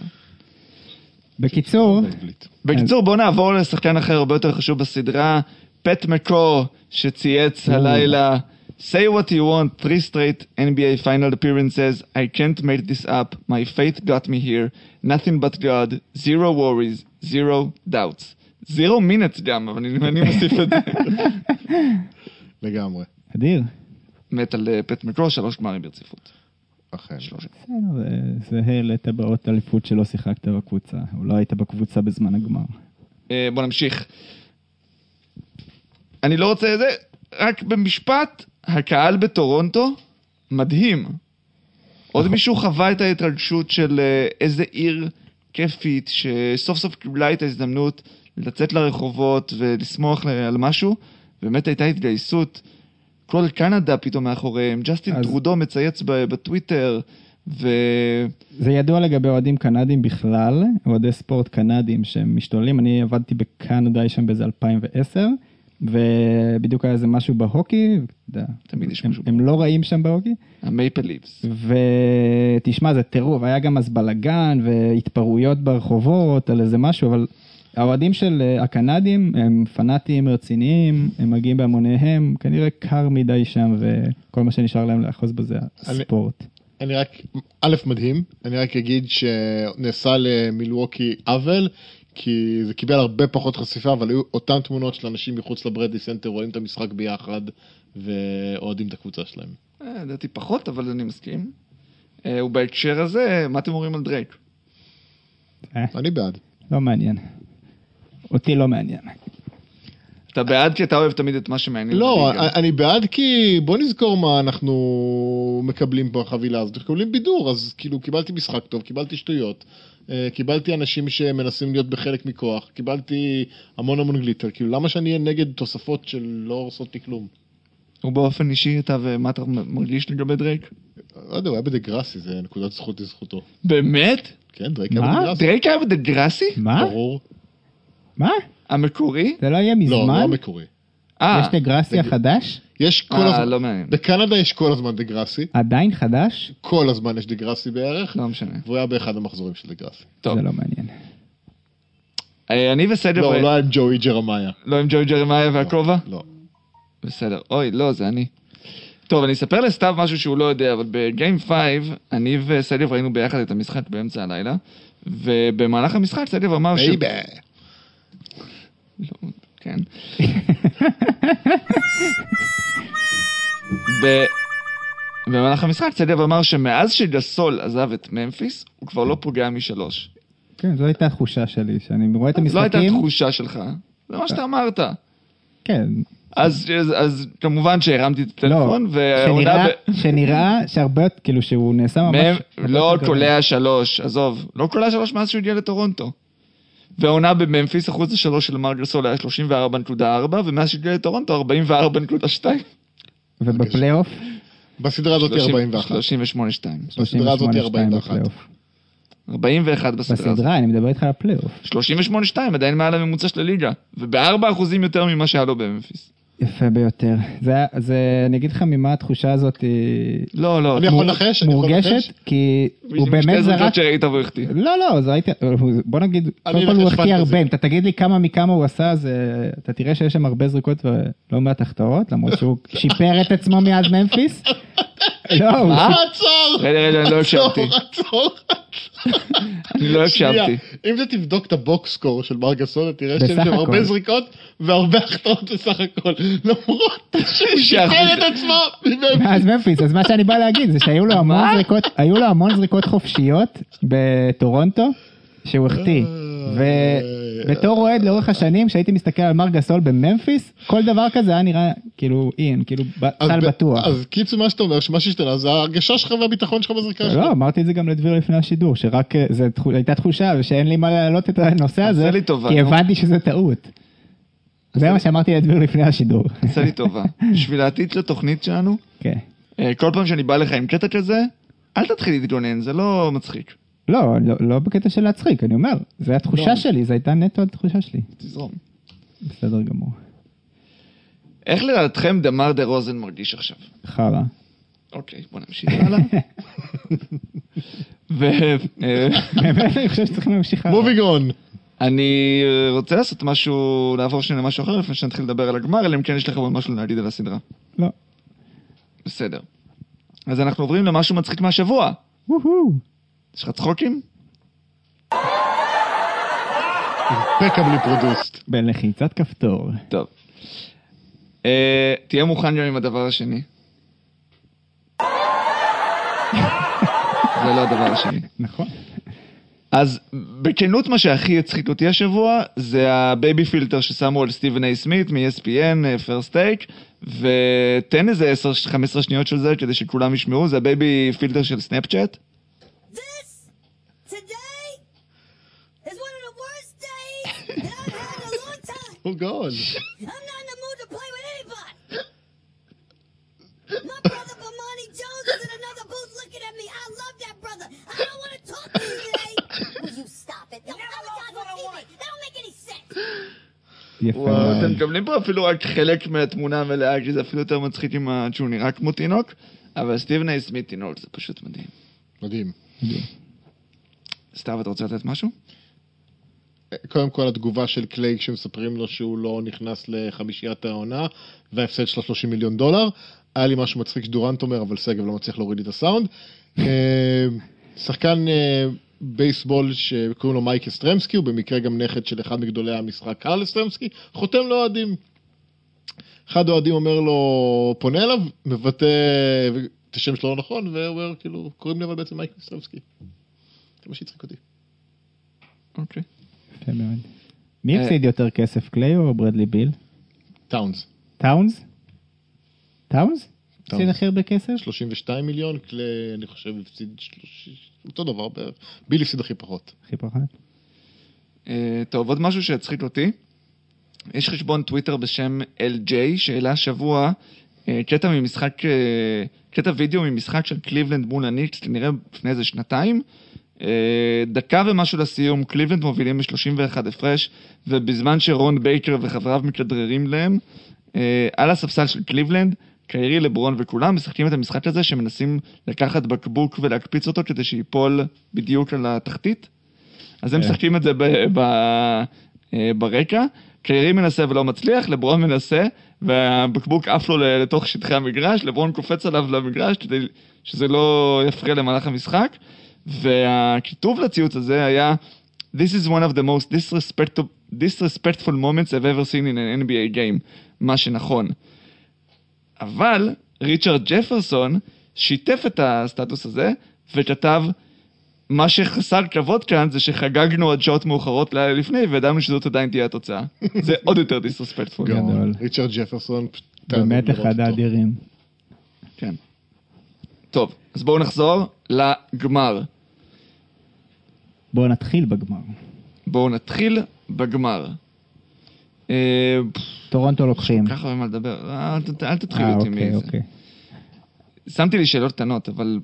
בקיצור, ון וליט. בקיצור, בואו נעבור לשחקן אחר הרבה יותר חשוב בסדרה, פט מקו, שצייץ הלילה, say what you want, three straight N B A final appearances, I can't make this up, my faith got me here, nothing but God, zero worries, zero doubts. zero minutes גם, אבל אני, אני מוסיף את זה. לגמרי. אדיר. מת על אה, פט מקו, שלוש גמרים ברציפות. אכן. שלוש. בסדר, זה- זה העלית באות אליפות שלא שיחקת בקבוצה, או לא היית בקבוצה בזמן הגמר. אה, בוא נמשיך. אני לא רוצה את זה, רק במשפט, הקהל בטורונטו מדהים. עוד מישהו חווה את ההתרגשות של אה, איזה עיר כיפית, שסוף סוף קיבלה את ההזדמנות לצאת לרחובות ולשמוח על משהו, באמת הייתה התגייסות. כל קנדה פתאום מאחוריהם, ג'סטין אז- טרודו מצייץ ב- בטוויטר, ו... זה ידוע לגבי אוהדים קנדים בכלל, אוהדי ספורט קנדים שהם משתוללים, אני עבדתי בקנדה שם באיזה אלפיים ועשר, ובדיוק היה איזה משהו בהוקי, אתה יודע, תמיד יש הם, משהו הם לא רעים שם בהוקי, המייפל ליבס. ותשמע, זה טירוף, היה גם אז בלגן והתפרעויות ברחובות על איזה משהו, אבל האוהדים של אה, הקנדים הם פנאטים רציניים, הם מגיעים בהמוניהם, כנראה קר מדי שם, וכל מה שנשאר להם לאחוז בזה הספורט. אני רק, א' מדהים, אני רק אגיד שנעשה למילווקי עוול, כי זה קיבל הרבה פחות חשיפה, אבל היו אותן תמונות של אנשים מחוץ לברדלי סנטר, רואים את המשחק ביחד, ואוהדים את הקבוצה שלהם. ידעתי פחות, אבל אני מסכים. ובהקשר הזה, מה אתם אומרים על דרייק? אני בעד. לא מעניין. אותי לא מעניין. אתה בעד כי אתה אוהב תמיד את מה שמעניין. לא, אני בעד כי בוא נזכור מה אנחנו מקבלים פה החבילה הזאת. אנחנו מקבלים בידור, אז כאילו קיבלתי משחק טוב, קיבלתי שטויות, קיבלתי אנשים שמנסים להיות בחלק מכוח, קיבלתי המון המון גליטר, כאילו למה שאני אהיה נגד תוספות של לא עושות לי כלום? ובאופן אישי אתה ומה אתה מרגיש לגבי דרייק? לא יודע, הוא היה בדגרסי, זה נקודת זכות לזכותו. באמת? כן, דרייק היה בדגרסי. דרייק היה בדגרסי? מה? ברור. מה? המקורי? זה לא יהיה מזמן? לא, לא המקורי. יש דגרסי החדש? יש כל אה, הזמן, לא מעניין. בקנדה יש כל הזמן דגרסי. עדיין חדש? כל הזמן יש דגרסי בערך. לא משנה. והוא היה באחד המחזורים של דגרסי. טוב. זה לא מעניין. אני וסדר... לא, לא היה עם ג'וי ג'רמיה. לא עם ג'וי ג'רמיה והכובע? לא. בסדר. אוי, לא, זה אני. טוב, אני אספר לסתיו משהו שהוא לא יודע, אבל בגיים פייב, אני וסדיו ראינו ביחד את המשחק באמצע הלילה, ובמהלך המשחק סדיו אמר ש... בייבי. לא, כן. ב... במהלך המשחק סדיו אמר שמאז שגסול עזב את ממפיס, הוא כבר לא פוגע משלוש. כן, זו הייתה התחושה שלי, שאני רואה את המשחקים... לא הייתה תחושה שלך, זה מה שאתה אמרת. כן. אז, אז, אז כמובן שהרמתי את הטלפון, לא, והעונה... שנראה, שנראה שהרבה, כאילו שהוא נעשה ממש... לא קולע שלוש, עזוב, לא קולע שלוש מאז שהוא הגיע לטורונטו. והעונה בממפיס, אחוז השלוש של מרק גסול היה שלושים וארבע נקודה ארבע, ומאז שהגיע לטורונטו ארבעים וארבע נקודה שתיים. ובפלייאוף? בסדרה הזאת היא ארבעים ואחת. שלושים ושמונה נקודה שתיים. בסדרה הזאת היא ארבעים ואחת. ארבעים ואחת בסדרה הזאת. בסדרה, אני מדבר איתך על הפלייאוף. שלושים ושמונה נקודה שתיים, עדיין מעל הממוצע של הליגה. וב-ארבעה אחוזים יותר ממה שהיה לו בממפיס. יפה ביותר. זה, זה, אני אגיד לך ממה התחושה הזאת לא, לא. אני יכול לחש? מורגשת, כי הוא באמת זרק... שראית והוא החטיא. לא, לא, זה הייתי... בוא נגיד, קודם כל הוא החטיא הרבה. אם אתה תגיד לי כמה מכמה הוא עשה, אז אתה תראה שיש שם הרבה זריקות ולא מעט החטאות, למרות שהוא שיפר את עצמו מאז ממפיס. לא, מה? עצור! רגע, רגע, אני לא הקשבתי. עצור, אני לא הקשבתי. אם אתה תבדוק את הבוקסקור של מרק גסול, תראה שיש שם הרבה זריקות והרבה החטאות בסך הכל. למרות שהוא שיפר את עצמו. מאז ממפיס, אז מה שאני בא להגיד זה שהיו לו המון זריקות, היו לו המון זריקות חופשיות בטורונטו, שהוא החטיא. ובתור אוהד לאורך השנים, שהייתי מסתכל על מרק גסול בממפיס, כל דבר כזה היה נראה כאילו אין, כאילו סל בטוח. אז קיצור מה שאתה אומר, שמה שהשתנה, זה ההרגשה שלך והביטחון שלך בזריקה שלך. לא, אמרתי את זה גם לדביר לפני השידור, שרק זו הייתה תחושה, ושאין לי מה להעלות את הנושא הזה, כי הבנתי שזה טעות. זה מה שאמרתי לדביר לפני השידור. עשה לי טובה. בשביל העתיד של התוכנית שלנו, כל פעם שאני בא לך עם קטע כזה, אל תתחיל להתגונן, זה לא מצחיק. לא, לא, לא בקטע של להצחיק, אני אומר, זה התחושה שלי, זה הייתה נטו התחושה שלי. תזרום. בסדר גמור. איך לדעתכם דמר דה רוזן מרגיש עכשיו? חרא. אוקיי, בוא נמשיך הלאה. ו... באמת, אני חושב שצריכים להמשיך הלאה. Moving on. אני רוצה לעשות משהו, לעבור שני למשהו אחר, לפני שנתחיל לדבר על הגמר, אלא אם כן יש לכם עוד משהו להגיד על הסדרה. לא. בסדר. אז אנחנו עוברים למשהו מצחיק מהשבוע. וואו. יש לך צחוקים? impeccably produced. בלחיצת כפתור. טוב. תהיה מוכן גם עם הדבר השני. זה לא הדבר השני. נכון. אז בכנות מה שהכי הצחיק אותי השבוע, זה הבייבי פילטר ששמו על סטיבן איי סמית מ-אס פי אן, First Take, ותן איזה עשר חמש עשרה שניות של זה כדי שכולם ישמעו, זה הבייבי פילטר של סנאפצ'אט. Oh God. I'm not in the mood to play with anybody. My brother Bomani Jones is in another booth looking at me. I love that brother. I don't want to talk to you today. Will you stop it? Don't advertise on T V. That don't make any sense. וואו, אתם מקבלים פה אפילו רק חלק מהתמונה המלאה, כי זה אפילו יותר מצחיק עם שהוא נראה כמו תינוק, אבל סטיבן איי סמית תינוק, זה פשוט מדהים. מדהים. סתיו, אתה רוצה לתת משהו? קודם כל התגובה של קליי כשמספרים לו שהוא לא נכנס לחמישיית העונה וההפסד של שלושים מיליון דולר. היה לי משהו מצחיק שדורנט אומר, אבל סגב לא מצליח להוריד את הסאונד. שחקן בייסבול שקוראים לו מייק אסטרמסקי, הוא במקרה גם נכד של אחד מגדולי המשחק קרל אסטרמסקי, חותם לאוהדים. אחד האוהדים אומר לו, פונה אליו, מבטא את השם שלו לא נכון, והוא אומר, כאילו, קוראים לי אבל בעצם מייק אסטרמסקי. זה מה שהצחיק אותי. אוקיי. יפה מאוד. מי הפסיד יותר כסף, קליי או ברדלי ביל? טאונס. טאונס? טאונס? הפסיד הכי הרבה כסף? שלושים ושתיים מיליון, קליי, אני חושב, הפסיד שלושים, אותו דבר בערך. ביל הפסיד הכי פחות. הכי פחות. אה, טוב, עוד משהו שהצחיק אותי. יש חשבון טוויטר בשם אל ג'יי, שהעלה שבוע אה, קטע ממשחק, אה, קטע וידאו ממשחק של קליבלנד מול הניקס, כנראה לפני איזה שנתיים. אה, דקה ומשהו לסיום, קליבלנד מובילים ב-שלושים ואחת הפרש, ובזמן שרון בייקר וחבריו מכדררים להם, אה, על הספסל של קליבלנד, קיירי, לברון וכולם משחקים את המשחק הזה, שמנסים לקחת בקבוק ולהקפיץ אותו כדי שיפול בדיוק על התחתית. אז הם משחקים את זה ב- ב- ברקע. קיירי מנסה ולא מצליח, לברון מנסה, והבקבוק עף לו לתוך שטחי המגרש, לברון קופץ עליו למגרש כדי שזה לא יפריע למהלך המשחק, והכיתוב לציוץ הזה היה This is one of the most disrespectful, disrespectful moments I've ever seen in an אן בי איי game, מה שנכון. אבל ריצ'רד ג'פרסון שיתף את הסטטוס הזה וכתב, מה שחסר כבוד כאן זה שחגגנו עד שעות מאוחרות לילה לפני וידענו שזאת עדיין תהיה התוצאה. זה עוד יותר דיסרספקטפול. גדול. ריצ'רד ג'פרסון. באמת אחד האדירים. כן. טוב, אז בואו נחזור לגמר. בואו נתחיל בגמר. בואו נתחיל בגמר. אה, טורונטו לוקחים. ככה הרבה מה לדבר. אל ת- אל תתחיל אה, אותי אוקיי, מזה. אוקיי. שמתי לי שאלות קטנות, אבל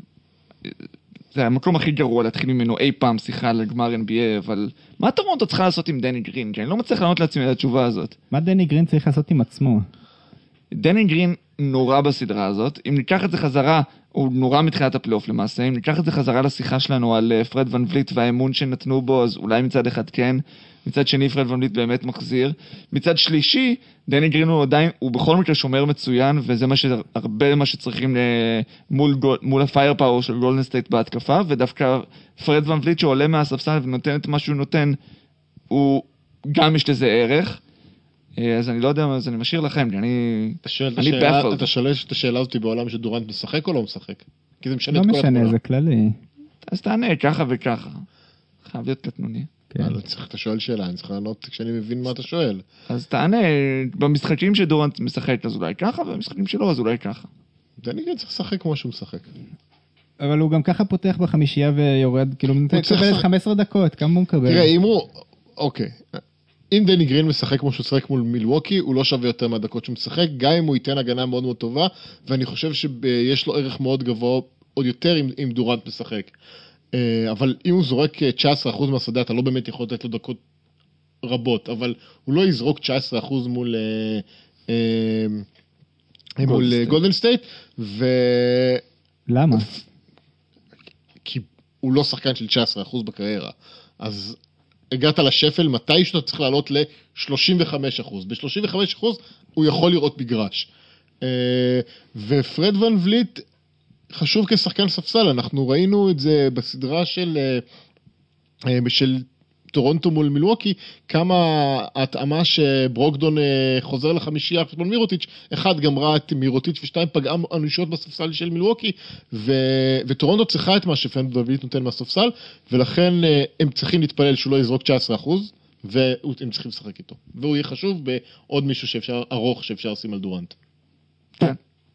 זה המקום הכי גרוע להתחיל ממנו אי פעם שיחה על גמר אן בי איי, אבל מה טורונטו צריכה לעשות עם דני גרין? כי אני לא מצליח לענות לעצמי על התשובה הזאת. מה דני גרין צריך לעשות עם עצמו? דני גרין נורא בסדרה הזאת. אם ניקח את זה חזרה, הוא נורא מתחילת הפלייאוף למעשה, אם ניקח את זה חזרה לשיחה שלנו על uh, פרד ון וליט והאמון שנתנו בו, אז אולי מצד אחד כן, מצד שני פרד ון וליט באמת מחזיר. מצד שלישי, דני גרין הוא עדיין, הוא בכל מקרה שומר מצוין, וזה מה שהרבה מה שצריכים uh, מול, מול הפייר פאוור של גולדן סטייט בהתקפה, ודווקא פרד ון וליט שעולה מהספסל ונותן את מה שהוא נותן, הוא גם יש לזה ערך. אז אני לא יודע, אז אני משאיר לכם, כי אני... אתה שואל את אני השאלה- baffled. אתה שואל את השאלה הזאת בעולם שדורנט משחק או לא משחק? כי זה משנה לא את כל משנה, התמונה. זה כללי. אז תענה ככה וככה. חייב להיות קטנוני. כן. אה, לא צריך, אתה שואל שאלה, אני צריך לענות כשאני מבין מה אתה שואל. אז תענה, במשחקים שדורנט משחק אז אולי ככה, ובמשחקים שלו אז אולי ככה. דני גרין צריך לשחק כמו שהוא משחק. אבל הוא גם ככה פותח בחמישייה ויורד, כאילו, הוא צריך מקבל לשחק. חמש עשרה דקות, כמה הוא מקבל? תראה, אם הוא... אוקיי. אם דני גרין משחק כמו שהוא משחק מול מילווקי, הוא לא שווה יותר מהדקות שהוא משחק, גם אם הוא ייתן הגנה מאוד מאוד טובה, ואני חושב שיש לו ערך מאוד גבוה, עוד יותר אם, אם דורנט משחק. אה, אבל אם הוא זורק תשע עשרה אחוז מהשדה, אתה לא באמת יכול לתת לו דקות רבות, אבל הוא לא יזרוק תשע עשרה אחוז מול... אה, אה, מול אה, גולדן סטייט, ו... למה? כי הוא לא שחקן של תשע עשרה אחוז בקריירה. אז הגעת לשפל, מתי שאתה צריך לעלות ל-שלושים וחמישה אחוז. ב-שלושים וחמישה אחוז הוא יכול לראות מגרש. ופרד ון וליט חשוב כשחקן ספסל, אנחנו ראינו את זה בסדרה של, של טורונטו מול מילווקי, כמה ההתאמה שברוקדון חוזר לחמישייה על חשבון מירוטיץ', אחד גמרה את מירוטיץ' ושתיים פגעה אנושות בספסל של מילווקי, ו... וטורונטו צריכה את מה שפרד ון וליט נותן מהספסל, ולכן הם צריכים להתפלל שהוא לא יזרוק תשע עשרה אחוז, והם צריכים לשחק איתו. והוא יהיה חשוב בעוד מישהו שאפשר, ארוך שאפשר לשים על דורנט. כן.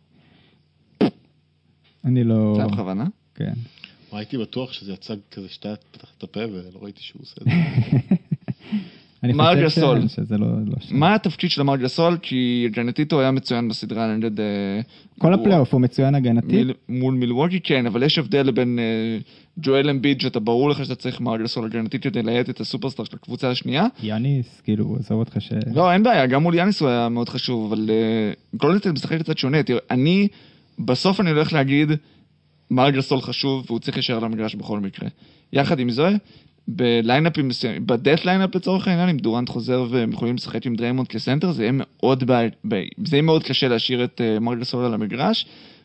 אני לא... זה היה בכוונה? כן. הייתי בטוח שזה יצא כזה שאתה פתח את הפה ולא ראיתי שהוא עושה את זה. אני מרק חושב גסול. ש- שזה לא... לא שם. מה התפקיד של מרק גסול? כי ג'נטיטו היה מצוין בסדרה נגד... אה, כל הוא- הפלייאוף הוא מצוין הגנתי. מיל- מול מילווקי כן, אבל יש הבדל בין אה, ג'ואל אמביד, שאתה ברור לך שאתה צריך מרק גסול הגנתי כדי להיית את הסופרסטאר של הקבוצה השנייה. יאניס, כאילו, עזוב אותך ש... לא, אין בעיה, גם מול יאניס הוא היה מאוד חשוב, אבל uh, גולדן סטייט משחק קצת שונה. תראה, אני, בסוף אני הולך להגיד, מרק גסול חשוב, והוא צריך להישאר למגרש בכל מקרה. יחד עם זה, בליינאפים, בדט ליינאפ לצורך העניין, אם דורנט חוזר והם יכולים לשחק עם דריימונד כסנטר, זה יהיה מאוד, בעי, בעי, זה יהיה מאוד קשה להשאיר את uh, מרק גסול על המגרש,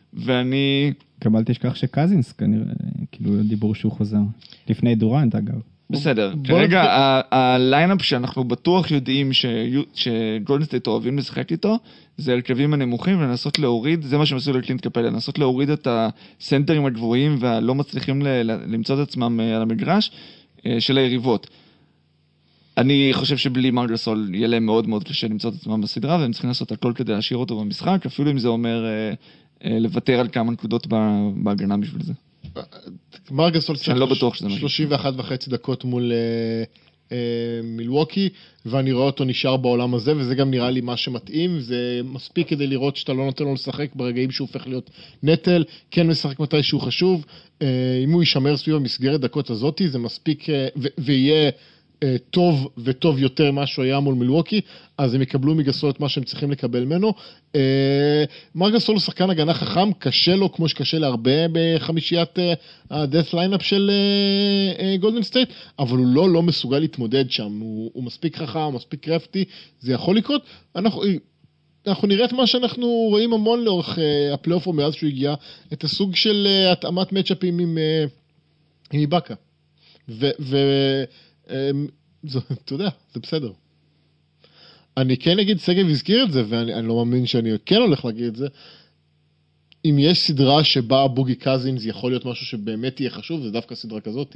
ואני... גם אל תשכח שקזינס כנראה, כאילו דיבור שהוא חוזר. לפני דורנט אגב. בסדר, כרגע הליינאפ שאנחנו בטוח יודעים שגולדן סטייט אוהבים לשחק איתו, זה הרכבים הנמוכים ולנסות להוריד, זה מה שהם עשו לקלינט קפלה, לנסות להוריד את הסנטרים הגבוהים והלא מצליחים למצוא את עצמם על המגרש של היריבות. אני חושב שבלי מרגסול יהיה להם מאוד מאוד קשה למצוא את עצמם בסדרה, והם צריכים לעשות הכל כדי להשאיר אותו במשחק, אפילו אם זה אומר לוותר על כמה נקודות בהגנה בשביל זה. מרגסול שאני לא בטוח שזה משהו. שלושים ואחת וחצי דקות מול מילווקי, ואני רואה אותו נשאר בעולם הזה, וזה גם נראה לי מה שמתאים, זה מספיק כדי לראות שאתה לא נותן לו לשחק ברגעים שהוא הופך להיות נטל, כן משחק מתי שהוא חשוב, אם הוא יישמר סביב המסגרת דקות הזאת, זה מספיק, ויהיה טוב וטוב יותר מה שהוא היה מול מילווקי, אז הם יקבלו מגסול את מה שהם צריכים לקבל ממנו. מרגסול הוא שחקן הגנה חכם, קשה לו כמו שקשה להרבה בחמישיית ה-death lineup של גולדן סטייט, אבל הוא לא, לא מסוגל להתמודד שם, הוא, הוא מספיק חכם, הוא מספיק קרפטי, זה יכול לקרות. אנחנו, אנחנו נראה את מה שאנחנו רואים המון לאורך הפלייאוף או מאז שהוא הגיע, את הסוג של התאמת מצ'אפים עם, עם איבאקה. ו... ו זה, אתה יודע, זה בסדר. אני כן אגיד, סגב הזכיר את זה, ואני לא מאמין שאני כן הולך להגיד את זה, אם יש סדרה שבה בוגי קזינס יכול להיות משהו שבאמת יהיה חשוב, זה דווקא סדרה כזאת.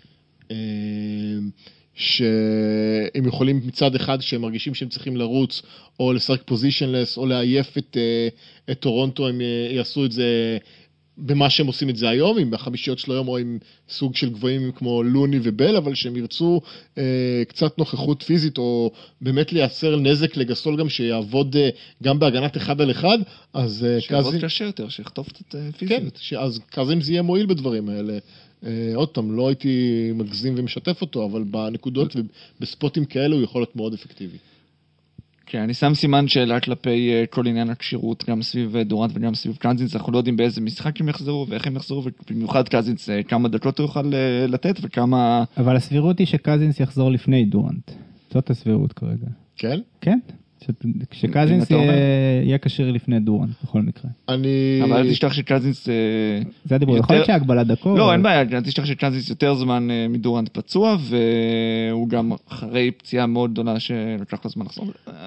שהם יכולים מצד אחד שהם מרגישים שהם צריכים לרוץ, או לשחק פוזישנלס, או להעייף את, את טורונטו, הם יעשו את זה במה שהם עושים את זה היום, עם החמישיות של היום, או עם סוג של גבוהים כמו לוני ובל, אבל שהם ירצו אה, קצת נוכחות פיזית, או באמת לייצר נזק לגסול גם שיעבוד אה, גם בהגנת אחד על אחד, אז אה, שיעבוד קזין... קשה יותר, שיחטוף קצת אה, פיזיות. כן, אז קזין זה יהיה מועיל בדברים האלה. אה, עוד פעם, לא הייתי מגזים ומשתף אותו, אבל בנקודות ובספוטים כאלה הוא יכול להיות מאוד אפקטיבי. כן, אני שם סימן שאלה כלפי כל עניין הקשירות, גם סביב דורנט וגם סביב קזינס, אנחנו לא יודעים באיזה משחק הם יחזרו ואיך הם יחזרו, ובמיוחד קזינס כמה דקות הוא יוכל לתת וכמה... אבל הסבירות היא שקזינס יחזור לפני דורנט, זאת הסבירות כרגע. כן? כן, שקזינס יהיה קשר לפני דורנט, בכל מקרה. אני... אבל אל תשתח שקזינס... זה הדיבור, יכול להיות שהגבלה דקות. לא, אין בעיה, אל תשתח שקזינס יותר זמן מדורנט פצוע, והוא גם אחרי פציעה מאוד גדולה שלקח לו זמן לחזור.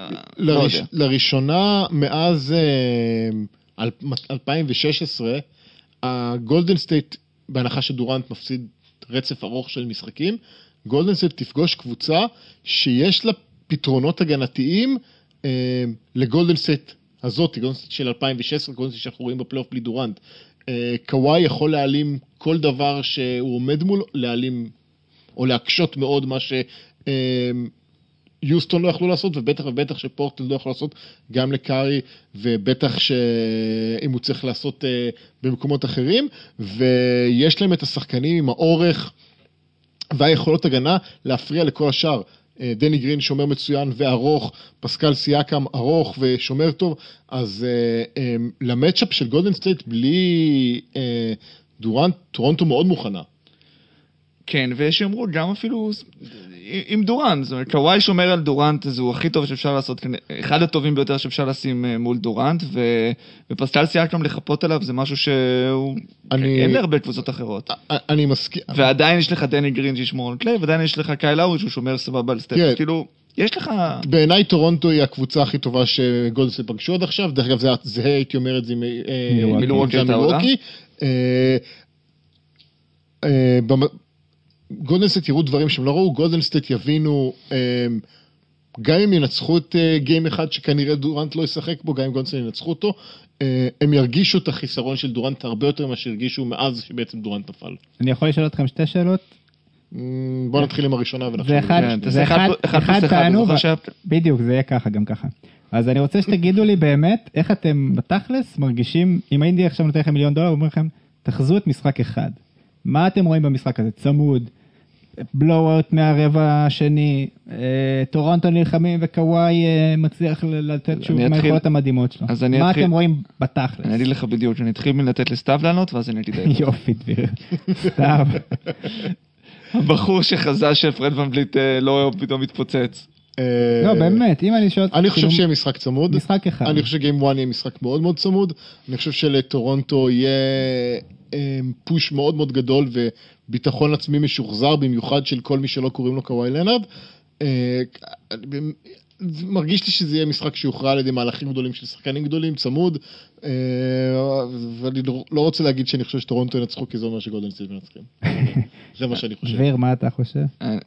לראשונה, מאז אלפיים ושש עשרה, הגולדן סטייט, בהנחה שדורנט מפסיד רצף ארוך של משחקים, גולדן סטייט תפגוש קבוצה שיש לה פתרונות הגנתיים לגולדן סטייט הזאת, גולדן סטייט של אלפיים ושש עשרה, גולדן סטייט שאנחנו רואים בפלייאוף בלי דורנט. קוואי יכול להעלים כל דבר שהוא עומד מול, להעלים או להקשות מאוד מה שיוסטון לא יכלו לעשות, ובטח ובטח שפורטלנד לא יכול לעשות גם לקארי, ובטח שאם הוא צריך לעשות במקומות אחרים, ויש להם את השחקנים עם האורך והיכולות הגנה להפריע לכל השאר. דני גרין שומר מצוין וארוך, פסקל סייקם ארוך ושומר טוב, אז למצ'אפ של גולדן סטייט בלי דורנט, טורונטו מאוד מוכנה. כן, ויש שאומרו גם אפילו עם דורנט, זאת אומרת, קוואי שומר על דורנט, זה הוא הכי טוב שאפשר לעשות, אחד הטובים ביותר שאפשר לשים מול דורנט, ופסקל סייקם לחפות עליו, זה משהו שהוא, אין להרבה קבוצות אחרות. אני מסכים. ועדיין יש לך דני גרין שישמור על קליי, ועדיין יש לך קייל לאורי שהוא שומר סבבה על סטייט, כאילו, יש לך... בעיניי טורונטו היא הקבוצה הכי טובה שגולדן סטייט פגשו עד עכשיו, דרך אגב זה הייתי אומר את זה מילווקי. גולדן סטייט יראו דברים שהם לא ראו, גולדן סטייט יבינו, גם אם ינצחו את גיים אחד שכנראה דורנט לא ישחק בו, גם אם גולדן סטייט ינצחו אותו, הם ירגישו את החיסרון של דורנט הרבה יותר ממה שהרגישו מאז שבעצם דורנט נפל. אני יכול לשאול אתכם שתי שאלות? בוא נתחיל עם הראשונה ונחשוב. זה אחד תענו, בדיוק, זה יהיה ככה, גם ככה. אז אני רוצה שתגידו לי באמת, איך אתם בתכלס מרגישים, אם הייתי עכשיו נותן לכם מיליון דולר, אומר לכם, תחזו את משחק אחד. מה אתם רואים במשחק הזה? צמוד, בלואו-אוט מהרבע השני, טורונטו נלחמים וקוואי מצליח לתת שוב מהיכולות המדהימות שלו. מה אתם רואים בתכלס? אני אגיד לך בדיוק, אני אתחיל מלתת לסתיו לענות, ואז אני אגיד... יופי, דביר. סתיו. הבחור שחזה שפרד ון וליט לא פתאום מתפוצץ. לא, באמת, אם אני שואל... אני חושב שיהיה משחק צמוד. משחק אחד. אני חושב שגיים וואן יהיה משחק מאוד מאוד צמוד. אני חושב שלטורונטו יהיה פוש מאוד מאוד גדול וביטחון עצמי משוחזר, במיוחד של כל מי שלא קוראים לו קוואי לנארד. מרגיש לי שזה יהיה משחק שיוכרע על ידי מהלכים גדולים של שחקנים גדולים, צמוד, ואני לא רוצה להגיד שאני חושב שטורונטו ינצחו, כי זה אומר שגולדן סטייט מנצחים. זה מה שאני חושב. דביר, מה אתה חושב?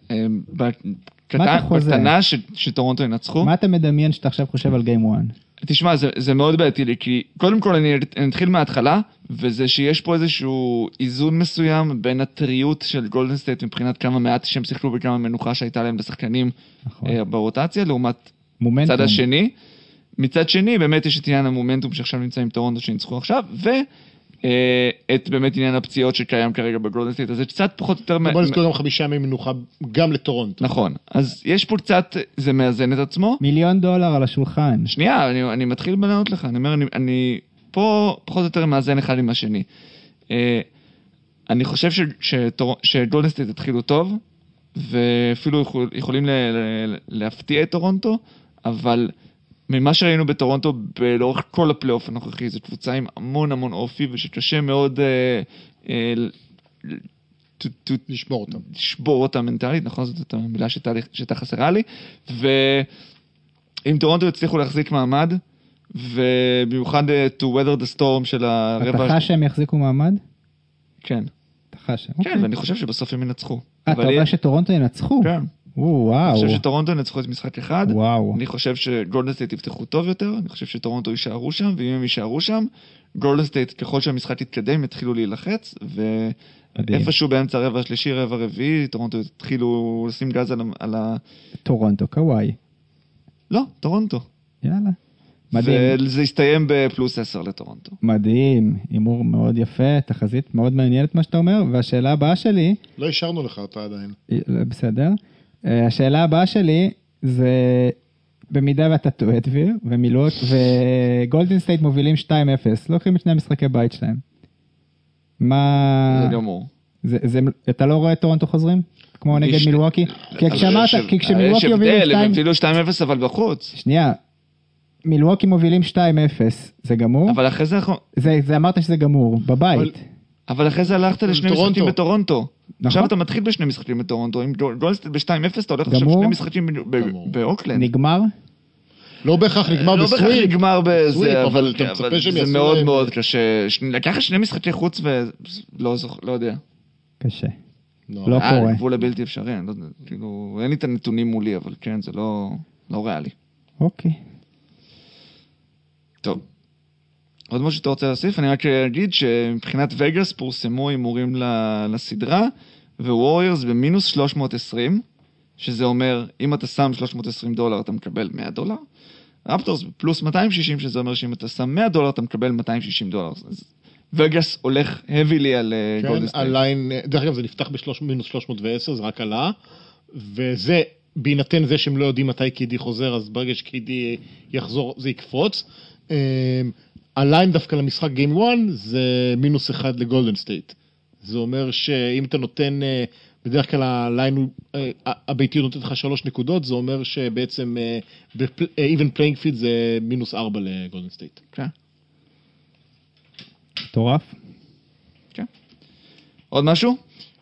בקטנה שטורונטו ינצחו. מה אתה מדמיין שאתה עכשיו חושב על גיים וואן? תשמע, זה, זה מאוד בעייתי לי, כי קודם כל אני, אני אתחיל מההתחלה, וזה שיש פה איזשהו איזון מסוים בין הטריות של גולדן סטייט מבחינת כמה מעט שהם שיחקו וכמה מנוחה שהייתה להם לשחקנים נכון. אה, ברוטציה, לעומת מומנטום. צד השני. מצד שני, באמת יש את עניין המומנטום שעכשיו נמצא עם טורונטו שניצחו עכשיו, ו... את באמת עניין הפציעות שקיים כרגע בגולדן סטייט, אז זה קצת פחות או יותר... בוא נזכור גם חמישה ימים מנוחה גם לטורונטו. נכון, אז יש פה קצת, זה מאזן את עצמו. מיליון דולר על השולחן. שנייה, אני, אני מתחיל בלענות לך, אני אומר, אני, אני פה פחות או יותר מאזן אחד עם השני. אני חושב ש, שטור, שגולדן סטייט התחילו טוב, ואפילו יכול, יכולים ל, ל, להפתיע את טורונטו, אבל... ממה שראינו בטורונטו לאורך כל הפלייאוף הנוכחי, זו קבוצה עם המון המון אופי, ושקשה מאוד לשבור אותם. לשבור אותם מנטלית, נכון? זאת המילה שהייתה חסרה לי. ואם טורונטו יצליחו להחזיק מעמד, ובמיוחד to weather the storm של הרבע... אתה חש שהם יחזיקו מעמד? כן. אתה חש? כן, ואני חושב שבסוף הם ינצחו. אתה אומר שטורונטו ינצחו? כן. וואו. אני חושב שטורונטו ינצחו את משחק אחד. וואו. אני חושב שגולדן סטייט יפתחו טוב יותר. אני חושב שטורונטו יישארו שם, ואם הם יישארו שם, גולדן סטייט, ככל שהמשחק יתקדם, יתחילו להילחץ, ואיפשהו באמצע הרבע השלישי, רבע רביעי, טורונטו יתחילו לשים גז על, על ה... טורונטו, קוואי. לא, טורונטו. יאללה. מדהים. וזה יסתיים בפלוס עשר לטורונטו. מדהים, אימור מאוד יפה, תחזית מאוד מעניינת מה שאתה אומר, והשאלה הבאה שלי... לא השארנו לך אותה עדיין. בסדר. השאלה הבאה שלי זה, במידה ואתה טועה דביר, ומילוט, וגולדן סטייט מובילים שתיים אפס, לוקחים את שני המשחקי בית שלהם. מה... זה גמור. זה, זה, אתה לא רואה את טורונטו חוזרים? כמו נגד מילווקי? כי כשאמרת, כי כשמילווקי יש מובילים הבדל, שתיים... הם אפילו שתיים אפס אבל בחוץ. שנייה. מילווקי מובילים שתיים אפס, זה גמור? אבל אחרי זה אנחנו... זה, זה אמרת שזה גמור, בבית. אבל אחרי זה הלכת לשני משחקים בטורונטו. נכון. עכשיו אתה מתחיל בשני משחקים בטורונטו, עם גולדסטייט ב-שתיים אפס, אתה הולך עכשיו שני משחקים באוקלנד. נגמר? לא בהכרח נגמר בסוויפ. לא בהכרח נגמר בזה, אבל אתה מצפה שהם יעשו... זה מאוד מאוד קשה. לקחת שני משחקי חוץ ולא יודע. קשה. לא קורה. גבול הבלתי אפשרי, אין לי את הנתונים מולי, אבל כן, זה לא ריאלי. אוקיי. טוב. עוד משהו שאתה רוצה להוסיף? אני רק אגיד שמבחינת וגאס פורסמו הימורים לסדרה, ווריורס במינוס שלוש מאות ועשרים, שזה אומר, אם אתה שם שלוש מאות ועשרים דולר, אתה מקבל מאה דולר. רפטורס בפלוס מאתיים שישים, שזה אומר שאם אתה שם מאה דולר, אתה מקבל מאתיים שישים דולר. אז וגאס הולך heavily על גולדן סטייט. כן, הליין, דרך אגב, זה נפתח במינוס שלוש מאות ועשר, זה רק עלה, וזה, בהינתן זה שהם לא יודעים מתי קידי חוזר, אז ברגע שקידי יחזור, זה יקפוץ. הליין דווקא למשחק גיים וואן זה מינוס אחד לגולדן סטייט. זה אומר שאם אתה נותן, בדרך כלל הליין, הביתיות נותן לך שלוש נקודות, זה אומר שבעצם even playing field זה מינוס ארבע לגולדן סטייט. כן. מטורף. כן. עוד משהו?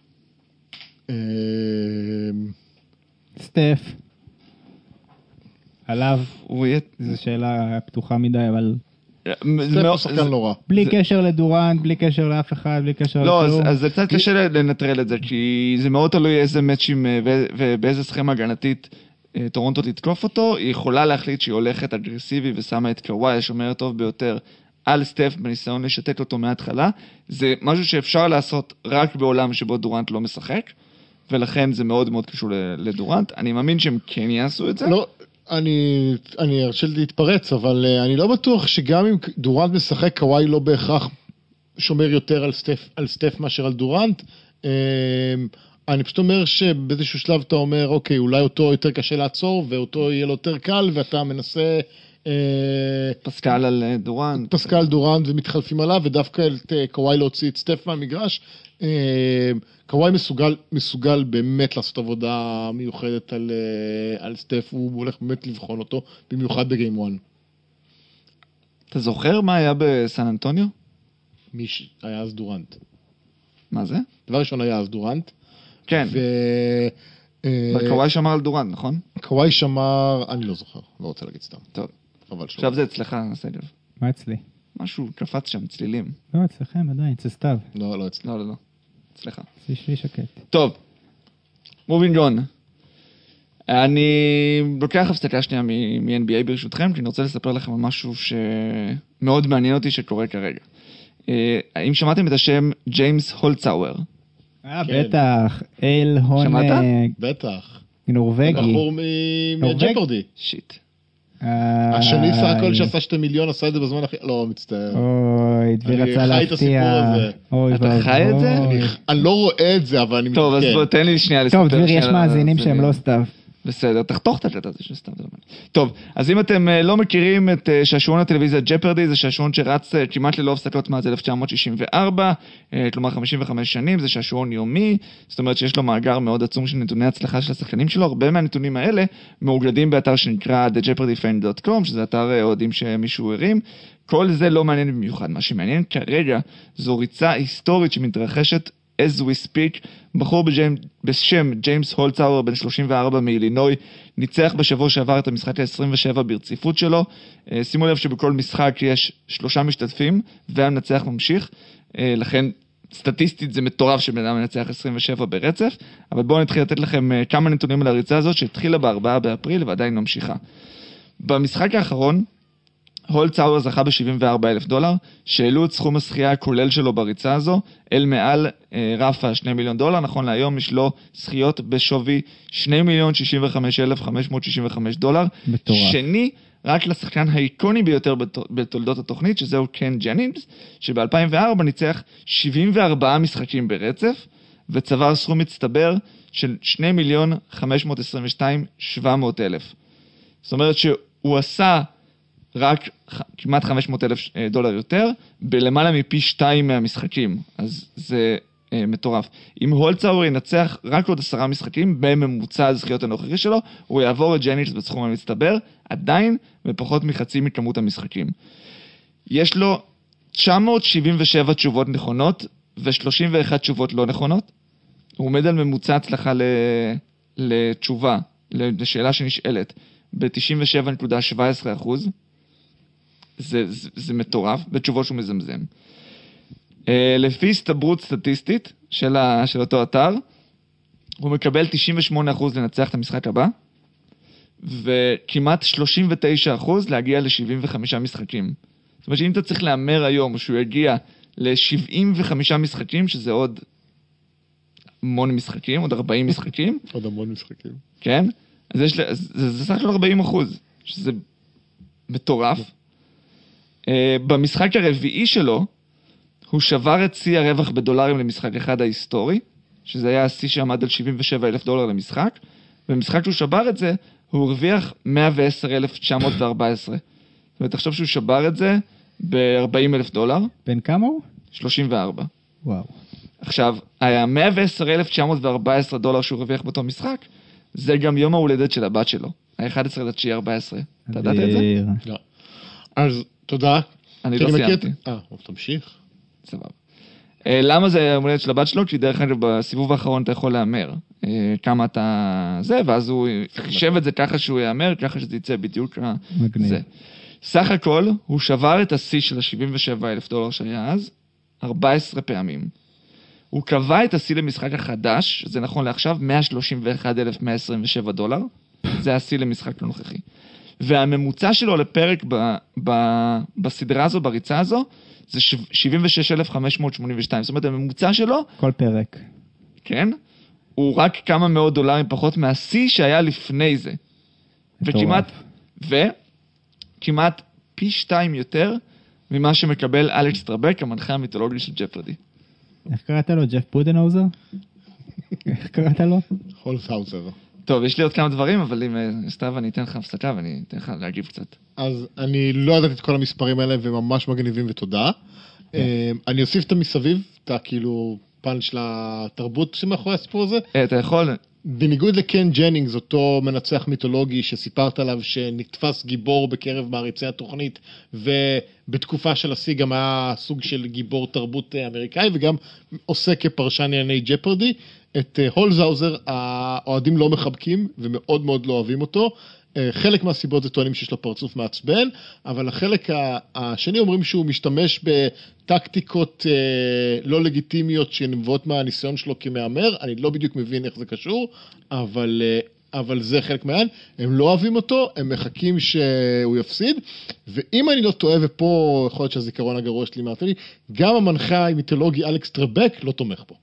סטף. עליו, זו שאלה פתוחה מדי, אבל... זה פה שחקן לא רע. בלי קשר לדורנט, בלי קשר לאף אחד, בלי קשר לכלום. לא, אז זה קצת קשה לנטרל את זה, כי זה מאוד תלוי איזה מאצ'ים ובאיזה סכמה הגנתית טורונטו תתקוף אותו. היא יכולה להחליט שהיא הולכת אגרסיבי ושמה את קוואי, השומר הטוב ביותר, על סטף בניסיון לשתק אותו מההתחלה. זה משהו שאפשר לעשות רק בעולם שבו דורנט לא משחק, ולכן זה מאוד מאוד קשור לדורנט. אני מאמין שהם כן יעשו את זה. לא, אני, אני ארשה להתפרץ, אבל אני לא בטוח שגם אם דורנט משחק, קוואי לא בהכרח שומר יותר על סטף, על סטף מאשר על דורנט. אני פשוט אומר שבאיזשהו שלב אתה אומר, אוקיי, אולי אותו יותר קשה לעצור, ואותו יהיה לו יותר קל, ואתה מנסה אה, פסקל על אה, דורנט. פסקל דורנט ומתחלפים עליו, ודווקא את אה, קוואי להוציא את סטף מהמגרש. אה, קוואי מסוגל, מסוגל באמת לעשות עבודה מיוחדת על, אה, על סטף, הוא הולך באמת לבחון אותו, במיוחד בגיים וואן. אתה זוכר מה היה בסן אנטוניו? מי שהיה אז דורנט. מה זה? דבר ראשון היה אז דורנט. כן. ו... אה, וקוואי שמר על דורנט, נכון? קוואי שמר, אני לא זוכר, לא רוצה להגיד סתם. טוב. חבל שלא. עכשיו זה אצלך, סגב. מה אצלי? משהו קפץ שם, צלילים. לא, אצלכם עדיין, אצל סתיו. לא, לא אצלי. לא, לא, לא. אצלך. זה שלי שקט. טוב. מובינג און. אני לוקח הפסקה שנייה מ-אן בי איי ברשותכם, כי אני רוצה לספר לכם על משהו שמאוד מעניין אותי שקורה כרגע. האם שמעתם את השם ג'יימס הולצאואר? אה, כן. בטח. אל הון... שמעת? אה, בטח. נורווגי. בחור נורווגי? מג'פרדי. שיט. אה, השני סך הכל שעשה שתי מיליון עשה את זה בזמן הכי... לא, מצטער. אוי, דביר אני רצה חי את הסיפור להפתיע. הזה. אוי, אתה ואבוי. חי את זה? אני- אני לא רואה את זה, אבל אני טוב, אז מתעדכן. בוא, תן לי שנייה לספר. טוב, דביר, שנייה יש על מאזינים זה. שהם לא סתיו. בסדר, תחתוך את הקטע הזה של סתם. זה לא מעניין. טוב, אז אם אתם אה, לא מכירים את אה, שעשועון הטלוויזיה ג'פרדי, זה שעשועון שרץ אה, כמעט ללא הפסקות מאז אלף תשע מאות שישים וארבע, אה, כלומר חמישים וחמש שנים, זה שעשועון יומי, זאת אומרת שיש לו מאגר מאוד עצום של נתוני הצלחה של השחקנים שלו, הרבה מהנתונים האלה מאוגדים באתר שנקרא the jeopardy fan dot com, שזה אתר אה, אוהדים שמישהו הרים. כל זה לא מעניין במיוחד, מה שמעניין כרגע זו ריצה היסטורית שמתרחשת as we speak, בחור בג'יימ, בשם ג'יימס הולצאואר, בן שלושים וארבע מאילינוי, ניצח בשבוע שעבר את המשחק ה-עשרים ושבע ברציפות שלו. שימו לב שבכל משחק יש שלושה משתתפים, והמנצח ממשיך, לכן סטטיסטית זה מטורף שבן אדם מנצח עשרים ושבע ברצף, אבל בואו נתחיל לתת לכם כמה נתונים על הריצה הזאת, שהתחילה ב-ארבעה באפריל ועדיין ממשיכה. במשחק האחרון, הולצאואר זכה ב-שבעים וארבעה אלף דולר, שהעלו את סכום השחייה הכולל שלו בריצה הזו, אל מעל אה, רף ה-שני מיליון דולר, נכון להיום יש לו שחיות בשווי שני מיליון שישים וחמישה אלף חמש מאות שישים וחמש דולר, מטורף. שני רק לשחקן האיקוני ביותר בת- בתולדות התוכנית, שזהו קן ג'נינגס, שב-אלפיים וארבע ניצח שבעים וארבעה משחקים ברצף, וצבר סכום מצטבר של שני מיליון חמש מאות עשרים ושתיים אלף שבע מאות. זאת אומרת שהוא עשה רק כמעט חמש מאות אלף דולר יותר, בלמעלה מפי שתיים מהמשחקים. אז זה אה, מטורף. אם הולצאואר ינצח רק עוד עשרה משחקים, בממוצע הזכיות הנוכחי שלו, הוא יעבור את ג'נינגס בסכום המצטבר, עדיין בפחות מחצי מכמות המשחקים. יש לו תשע מאות שבעים ושבע תשובות נכונות, ו-שלושים ואחת תשובות לא נכונות. הוא עומד על ממוצע הצלחה ל... לתשובה, לשאלה שנשאלת, ב-תשעים ושבע נקודה שבע עשרה אחוז. זה, זה, זה מטורף, בתשובות שהוא מזמזם. Uh, לפי הסתברות סטטיסטית של, ה, של אותו אתר, הוא מקבל תשעים ושמונה אחוז לנצח את המשחק הבא, וכמעט שלושים ותשעה אחוז להגיע ל-שבעים וחמישה משחקים. זאת אומרת שאם אתה צריך לאמר היום שהוא יגיע ל-שבעים וחמישה משחקים, שזה עוד המון משחקים, עוד ארבעים משחקים, עוד המון משחקים. כן? אז יש, אז זה, זה סך של ארבעים אחוז, שזה מטורף. Uh, במשחק הרביעי שלו, הוא שבר את שיא הרווח בדולרים למשחק אחד ההיסטורי, שזה היה השיא שעמד על שבעים ושבעה אלף דולר למשחק, ובמשחק שהוא שבר את זה, הוא הרוויח מאה ועשר אלף תשע מאות וארבע עשרה. זאת אומרת, תחשוב שהוא שבר את זה ב-ארבעים אלף דולר, בן כמה הוא? שלושים וארבע. וואו. עכשיו, ה-מאה ועשר אלף תשע מאות וארבע עשרה דולר שהוא הרוויח באותו משחק, זה גם יום ההולדת של הבת שלו, ה-אחד עשר לתשיעי ארבע עשרה. אתה ידעת את זה? אדיר. לא. אז תודה. אני כי לא מכיר את- סיימתי. אה, תמשיך. סבבה. אה, למה זה היום הולדת של הבת שלו? כי דרך אגב בסיבוב האחרון אתה יכול לאמר אה, כמה אתה זה, ואז הוא חישב את זה ככה שהוא יאמר, ככה שזה יצא בדיוק ה- מגניב. זה. סך הכל הוא שבר את השיא של ה-שבעים ושבעה אלף דולר שהיה אז, ארבע עשרה פעמים. הוא קבע את השיא למשחק החדש, זה נכון לעכשיו, מאה שלושים ואחד אלף מאה עשרים ושבע דולר, זה השיא למשחק הנוכחי. והממוצע שלו לפרק ב, ב, בסדרה הזו, בריצה הזו, זה שבעים ושש אלף חמש מאות שמונים ושתיים. זאת אומרת, הממוצע שלו, כל פרק. כן, הוא רק כמה מאות דולרים פחות מהשיא שהיה לפני זה. מטורף. וכמעט, וכמעט פי שתיים יותר ממה שמקבל אלכס טרבק, המנחה המיתולוגי של ג'פרדי. איך קראת לו? ג'ף בודנהאוזר? איך קראת לו? הולצהאוזר. טוב, יש לי עוד כמה דברים, אבל אם אה, סתיו, אני אתן לך הפסקה ואני אתן לך להגיב קצת. אז אני לא יודעת את כל המספרים האלה, וממש מגניבים ותודה. אה, אני אוסיף את המסביב, את הכאילו פן של התרבות שמאחורי הסיפור הזה. אה, אתה יכול... בניגוד לקן ג'נינגס, אותו מנצח מיתולוגי שסיפרת עליו שנתפס גיבור בקרב מעריצי התוכנית, ובתקופה של השיא גם היה סוג של גיבור תרבות אמריקאי, וגם עושה כפרשן ענייני ג'פרדי. את הולזאוזר האוהדים לא מחבקים ומאוד מאוד לא אוהבים אותו. חלק מהסיבות זה טוענים שיש לו פרצוף מעצבן, אבל החלק השני אומרים שהוא משתמש בטקטיקות לא לגיטימיות שנבואות מהניסיון שלו כמאמר. אני לא בדיוק מבין איך זה קשור, אבל, אבל זה חלק מהעניין. הם לא אוהבים אותו, הם מחכים שהוא יפסיד, ואם אני לא טועה, ופה יכול להיות שהזיכרון הגרוע שלי מעט לי, גם המנחה המיתולוגי אלכס טרבק לא תומך פה.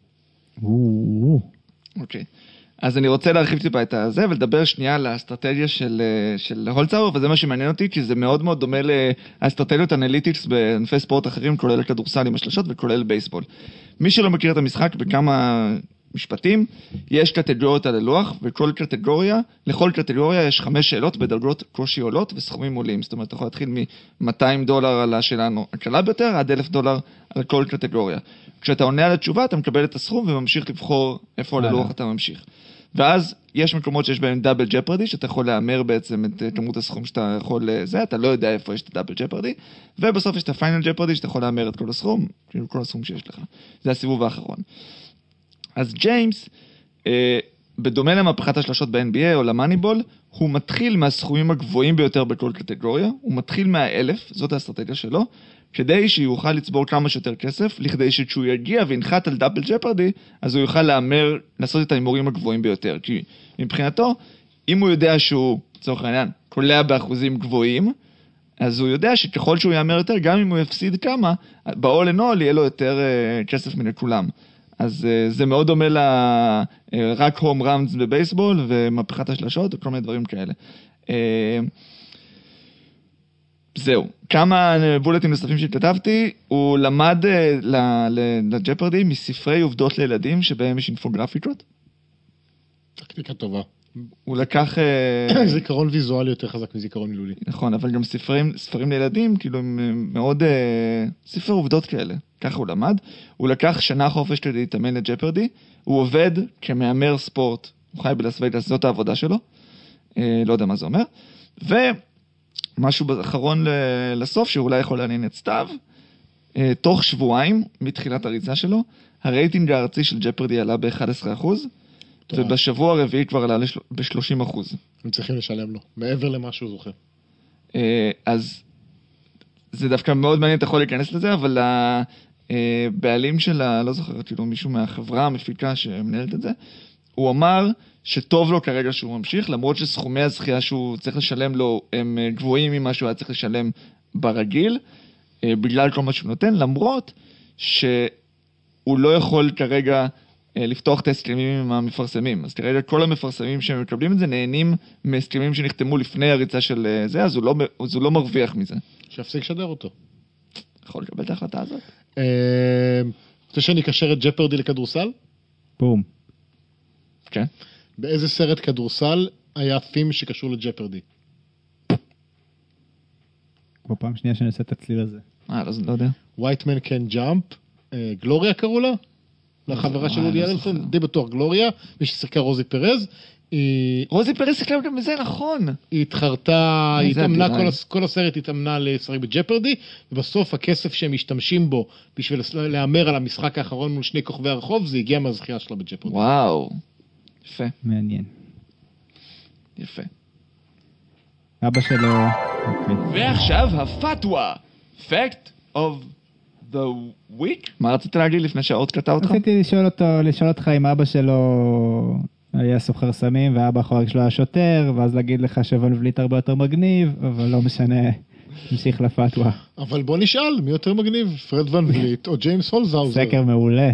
אוקיי. אז אני רוצה להרחיב טיפה את הזה, ולדבר שנייה על האסטרטגיה של, של הולצאור, וזה מה שמעניין אותי, כי זה מאוד מאוד דומה לאסטרטגיות אנליטיקס בענפי ספורט אחרים, כולל כדורסל עם השלשות וכולל בייסבול. מי שלא מכיר את המשחק בכמה משפטים, יש קטגוריות על הלוח, וכל קטגוריה, לכל קטגוריה יש חמש שאלות בדרגות קושי עולות וסכומים עולים. זאת אומרת, אתה יכול להתחיל מ-מאתיים דולר על השאלה הקלה ביותר, עד אלף דולר על כל קטגוריה. כשאתה עונה על התשובה, אתה מקבל את הסכום וממשיך לבחור איפה על הלוח אתה ממשיך. ואז יש מקומות שיש בהם דאבל ג'פרדי, שאתה יכול לאמר בעצם את כמות הסכום שאתה יכול לזה, אתה לא יודע איפה יש את הדאבל ג'פרדי, ובסוף יש את הפיינל ג'פרדי, שאתה יכול לאמר את כל הסכום, כאילו כל הסכום שיש לך. זה הסיבוב האחרון. אז ג'יימס, אה, בדומה למהפכת השלשות ב-אן בי איי או למאניבול, הוא מתחיל מהסכומים הגבוהים ביותר בכל קטגוריה, הוא מתחיל מהאלף, זאת האסטרטגיה שלו, כדי שיוכל לצבור כמה שיותר כסף, לכדי שכשהוא יגיע וינחת על דאבל ג'פרדי, אז הוא יוכל לאמר, לעשות את האימורים הגבוהים ביותר. כי מבחינתו, אם הוא יודע שהוא, לצורך העניין, קולע באחוזים גבוהים, אז הוא יודע שככל שהוא יאמר יותר, גם אם הוא יפסיד כמה, ב-all in all יהיה לו יותר uh, כסף מן כולם. אז uh, זה מאוד דומה ל... Uh, רק הום ראונדס בבייסבול, ומהפכת השלשות, וכל מיני דברים כאלה. Uh, זהו, כמה בולטים נוספים שכתבתי, הוא למד לג'פרדי מספרי עובדות לילדים שבהם יש אינפוגרפיקות. טקטיקה טובה. הוא לקח... זיכרון ויזואלי יותר חזק מזיכרון מילולי. נכון, אבל גם ספרים, ספרים לילדים, כאילו הם מאוד... ספר עובדות כאלה, ככה הוא למד. הוא לקח שנה חופש כדי להתאמן לג'פרדי, הוא עובד כמאמר ספורט, הוא חי בלאס וגאס, זאת העבודה שלו, לא יודע מה זה אומר. ו... משהו אחרון לסוף, שאולי יכול לעניין את סתיו, תוך שבועיים, מתחילת הריצה שלו, הרייטינג הארצי של ג'פרדי עלה ב-אחד עשר אחוז, ובשבוע הרביעי כבר עלה ב-שלושים אחוז. הם צריכים לשלם לו, מעבר למה שהוא זוכר. אז זה דווקא מאוד מעניין, אתה יכול להיכנס לזה, אבל הבעלים של, לא זוכר, כאילו מישהו מהחברה המפיקה שמנהלת את זה, הוא אמר שטוב לו כרגע שהוא ממשיך, למרות שסכומי הזכייה שהוא צריך לשלם לו הם גבוהים ממה שהוא היה צריך לשלם ברגיל, בגלל כל מה שהוא נותן, למרות שהוא לא יכול כרגע לפתוח את ההסכמים עם המפרסמים. אז כרגע כל המפרסמים שהם מקבלים את זה נהנים מהסכמים שנחתמו לפני הריצה של זה, אז הוא לא, אז הוא לא מרוויח מזה. שיפסיק לשדר אותו. יכול לקבל את ההחלטה הזאת. רוצה שאני אקשר את ג'פרדי לכדורסל? בום. כן. באיזה סרט כדורסל היה תים שקשור לג'פרדי? כבר פעם שנייה שאני עושה את הצליל הזה. אה, לא יודע. White Man Can Jump, גלוריה קראו לה? לחברה של אודי אלנסון, די בטוח גלוריה, מי ששיחקה רוזי פרז. רוזי פרז שיחקה גם בזה, נכון. היא התחרתה, היא התאמנה, כל הסרט התאמנה לשחק בג'פרדי, ובסוף הכסף שהם משתמשים בו בשביל להאמר על המשחק האחרון מול שני כוכבי הרחוב, זה הגיע מהזכייה שלה בג'פרדי. וואו. יפה. מעניין. יפה. אבא שלו... ועכשיו הפתווה. Fact of the week. מה רצית להגיד לפני שהאות קטע אותך? רציתי לשאול אותו, לשאול אותך אם אבא שלו היה סוחר סמים, ואבא אחר שלו היה שוטר, ואז להגיד לך שוון וליט הרבה יותר מגניב, אבל לא משנה, נמשיך לפתווה. אבל בוא נשאל, מי יותר מגניב? פרד ון וליט או ג'יימס הולזאוזר? סקר מעולה.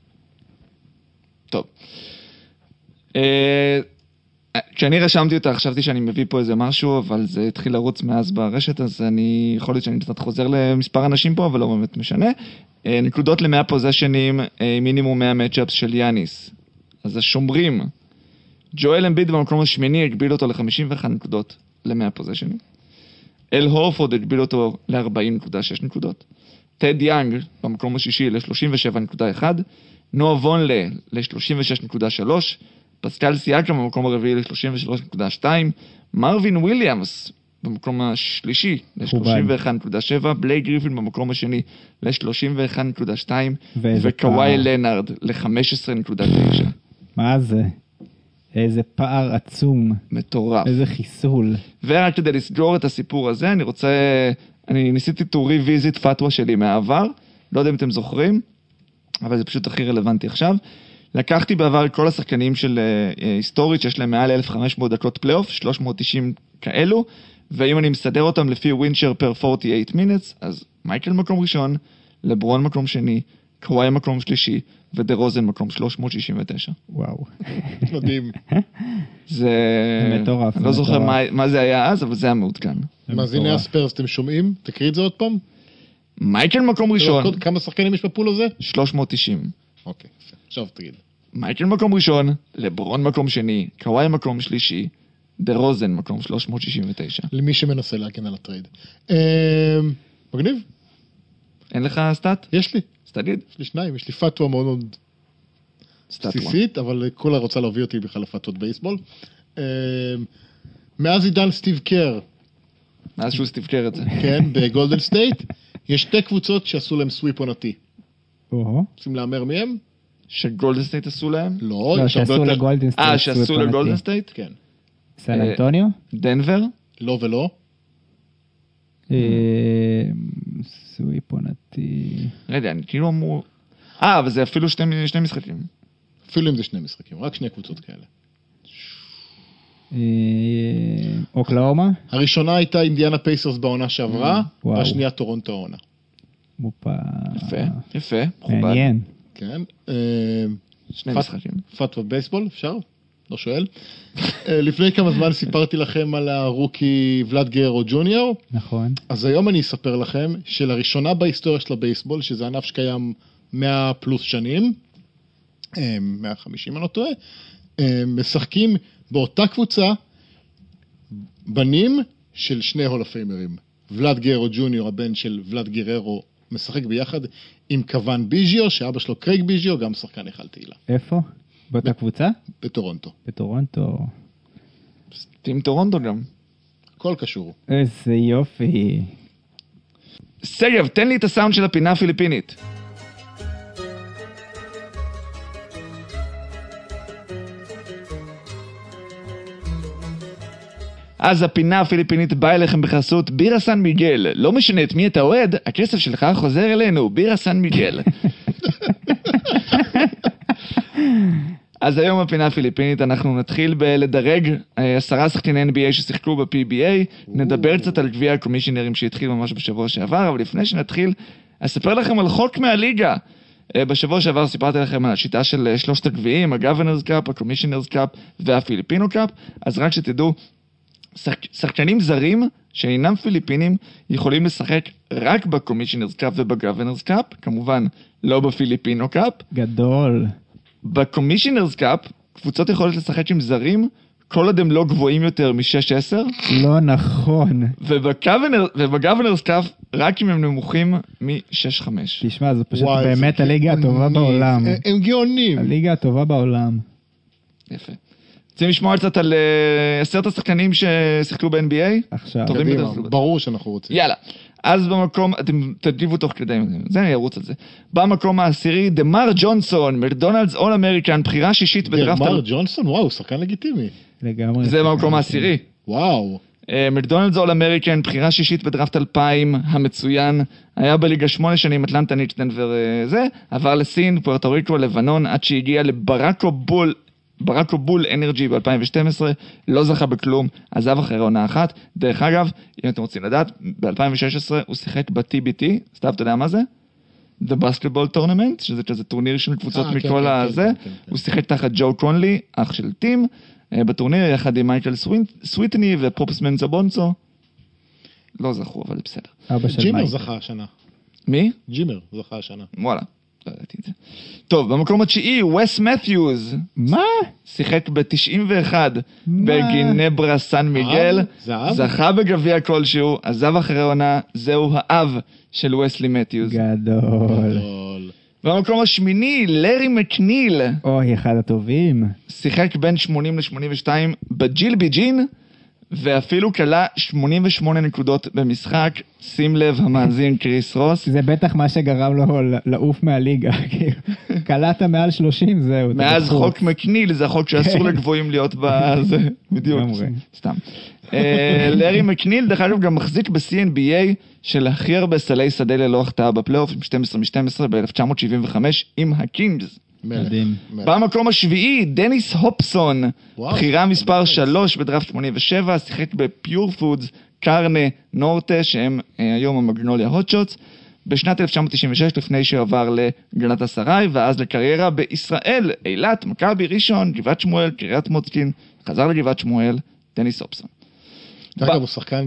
טוב. כשאני רשמתי אותה, חשבתי שאני מביא פה איזה משהו, אבל זה התחיל לרוץ מאז ברשת, אז אני יכול להיות שאני קצת חוזר למספר אנשים פה, אבל לא באמת משנה. נקודות ל-מאה פוזיישנים, מינימום מאה מאצ'אפס של יאניס. אז השומרים, ג'ואל אמביד במקום השמיני הגביל אותו ל-חמישים ואחת נקודות ל-מאה פוזיישנים. אל הורפורד הגביל אותו ל-ארבעים נקודה שש נקודות. טד יאנג במקום השישי ל-שלושים ושבע נקודה אחת. נועה וונלה ל-שלושים ושש נקודה שלוש. פסקל סייקם במקום הרביעי ל-שלושים ושלוש נקודה שתיים. מרווין וויליאמס במקום השלישי ל-שלושים ואחת נקודה שבע. בלייק גריפין במקום השני ל-שלושים ואחת נקודה שתיים. וקוואי לנארד ל-חמש עשרה נקודה תשע. מה זה? איזה פער עצום. מטורף. איזה חיסול. ורק כדי לסגור את הסיפור הזה, אני רוצה, אני ניסיתי to revisit פתווה שלי מהעבר, לא יודע אם אתם זוכרים, אבל זה פשוט הכי רלוונטי עכשיו. לקחתי בעבר כל השחקנים של uh, היסטורית, שיש להם מעל אלף וחמש מאות דקות פלייאוף, שלוש מאות תשעים כאלו, ואם אני מסדר אותם לפי ווינצ'ר פר ארבעים ושמונה minutes, אז מייקל מקום ראשון, לברון מקום שני, קוואי מקום שלישי, ודה רוזן מקום שלוש מאות שישים ותשע. וואו. מדהים. זה... מטורף. אני לא זוכר מה, מה זה היה אז, אבל זה היה מעודכן. מאזיני הספיירס, אתם שומעים? תקריא את זה עוד פעם. מייקל מקום ראשון. כמה שחקנים יש בפול הזה? שלוש מאות תשעים. אוקיי, עכשיו תגיד. מייקל מקום ראשון, לברון מקום שני, קוואי מקום שלישי, דה רוזן מקום שלוש מאות שישים ותשע. למי שמנסה להגן על הטרייד. מגניב? אין לך סטאט? יש לי. אז תגיד. יש לי שניים, יש לי פתווה מאוד מאוד בסיסית, אבל כולה רוצה להביא אותי בכלל לפתוות בייסבול. מאז עידן סטיב קר, מאז שהוא סטיב קר את זה. כן, בגולדן סטייט, יש שתי קבוצות שעשו להם סוויפ עונתי. אוהו. רוצים לאמר מהם? שגולדן סטייט עשו להם? לא, לא, יש הרבה שעשו יותר... לגולדן סטייט. אה, שעשו לגולדן סטייט? כן. סן אנטוניו? דנבר? לא ולא. סוויפ עונתי. רגע, אני כאילו אמור... אה, אבל זה אפילו שני, שני משחקים. אפילו אם זה שני משחקים, רק שני קבוצות כאלה. אוקלאומה? הראשונה הייתה אינדיאנה פייסרס בעונה שעברה, וואו. והשנייה טורונטו העונה. מופה. יפה, יפה, מכובד. מעניין. כן. אה, שני פת- משחקים. פתווה בייסבול, אפשר? לא שואל. אה, לפני כמה זמן סיפרתי לכם על הרוקי ולאד גררו ג'וניור, נכון. אז היום אני אספר לכם שלראשונה בהיסטוריה של הבייסבול, שזה ענף שקיים מאה פלוס שנים, אה, מאה וחמישים אני לא טועה, אה, משחקים באותה קבוצה בנים של שני הול הפיימרים. ולאד גררו ג'וניור, הבן של ולאד גררו, משחק ביחד עם כוון ביז'יו, שאבא שלו קרייג ביז'יו, גם שחקן היכל תהילה. איפה? באותה קבוצה? בטורונטו. בטורונטו. עם טורונטו גם. הכל קשור. איזה יופי. סגב, תן לי את הסאונד של הפינה הפיליפינית. אז הפינה הפיליפינית באה אליכם בחסות בירה סן מיגל. לא משנה את מי אתה אוהד, הכסף שלך חוזר אלינו, בירה סן מיגל. אז היום בפינה הפיליפינית אנחנו נתחיל בלדרג עשרה שחקני אן בי איי ששיחקו ב-פי בי איי, נדבר קצת על גביע הקומישיונרים שהתחיל ממש בשבוע שעבר, אבל לפני שנתחיל, אספר לכם על חוק מהליגה. בשבוע שעבר סיפרתי לכם על השיטה של שלושת הגביעים, הגוורנרס קאפ, הקומישיונרס קאפ והפיליפינו קאפ, אז רק שתדעו, שחקנים זרים שאינם פיליפינים יכולים לשחק רק בקומישיונרס קאפ ובגוורנרס קאפ, כמובן לא בפיליפינו קאפ. גדול. בקומישיונרס קאפ, קבוצות יכולות לשחק עם זרים, כל עוד הם לא גבוהים יותר מ-שש עשר. לא נכון. ובגוורנרס קאפ, רק אם הם נמוכים מ-שש חמש. תשמע, זו פשוט וואי, באמת זה הליגה הטובה גאוני. בעולם. הם- הם גאונים. הליגה הטובה בעולם. יפה. רוצים לשמוע קצת על אה, עשרת השחקנים ששיחקו ב-אן בי איי? עכשיו. טובים קדימה, יותר. ברור שאנחנו רוצים. יאללה. אז במקום, אתם תגיבו תוך כדי, זה אני ארוץ על זה. במקום העשירי, דמר ג'ונסון, מקדונלדס אול אמריקן, בחירה שישית בדראפט. מר על- ג'ונסון, וואו, שחקן לגיטימי. לגמרי. זה במקום העשירי. וואו. אה, מקדונלדס אול אמריקן, בחירה שישית בדראפט אלפיים, המצוין, היה בליגה שמונה שנים, אטלנטה ניץ' דנבר אה, זה, עבר לסין, פוארטו ריקו, לבנון, עד שהגיע לברקו בול, ברקו בול אנרג'י ב-אלפיים ושתים עשרה, לא זכה בכלום, עזב אחרי עונה אחת. דרך אגב, אם אתם רוצים לדעת, ב-אלפיים ושש עשרה הוא שיחק ב-טי בי טי, סתיו, אתה יודע מה זה? The Basketball Tournament, שזה כזה טורניר של קבוצות אה, כן, מכל כן, הזה. כן, כן, כן. הוא שיחק תחת ג'ו קונלי, אח של טים, אה, בטורניר יחד עם מייקל סווינ- סוויטני ופופסמן זבונצו. לא זכו, אבל בסדר. אבא של ג'ימר מייק. זכה השנה. מי? ג'ימר זכה השנה. וואלה. לא ידעתי את זה. טוב, במקום התשיעי, וס מת'יוז. מה? שיחק ב-תשעים ואחת מה? בגינברה סן מיגל. זהב? זכה בגביע כלשהו, עזב אחרי עונה, זהו האב של וסלי מת'יוז. גדול. גדול. במקום השמיני, לארי מקניל. אוי, אחד הטובים. שיחק בין שמונים ל-שמונים ושתיים בג'יל ביג'ין, ואפילו קלה שמונים ושמונה נקודות במשחק. שים לב, המאזין קריס רוס. זה בטח מה שגרם לו לעוף מהליגה. קלעת מעל שלושים, זהו. אתה מאז בחוץ. חוק מקניל, זה החוק שאסור לגבוהים להיות בזה. בדיוק, לגמרי. סתם. אה, לארי מקניל, דרך אגב, גם מחזיק ב-סי אן בי איי של הכי הרבה סלי שדה ללא החטאה בפלייאוף, עם שתים עשרה מ-שתים עשרה ב-אלף תשע מאות שבעים וחמש, עם הקינגס. מלך. מדהים. מלך. במקום השביעי, דניס הופסון, וואו, בחירה מספר באמת. שלוש בדראפט שמונים ושבע, שיחק בפיור פודס, קרנה נורטה, שהם אה, היום המגנוליה הוטשוטס, בשנת אלף תשע מאות תשעים ושש, לפני שעבר לגנת הסריי, ואז לקריירה בישראל, אילת, מכבי, ראשון, גבעת שמואל, קריית מוצקין, חזר לגבעת שמואל, דניס הופסון. דרך אגב, הוא שחקן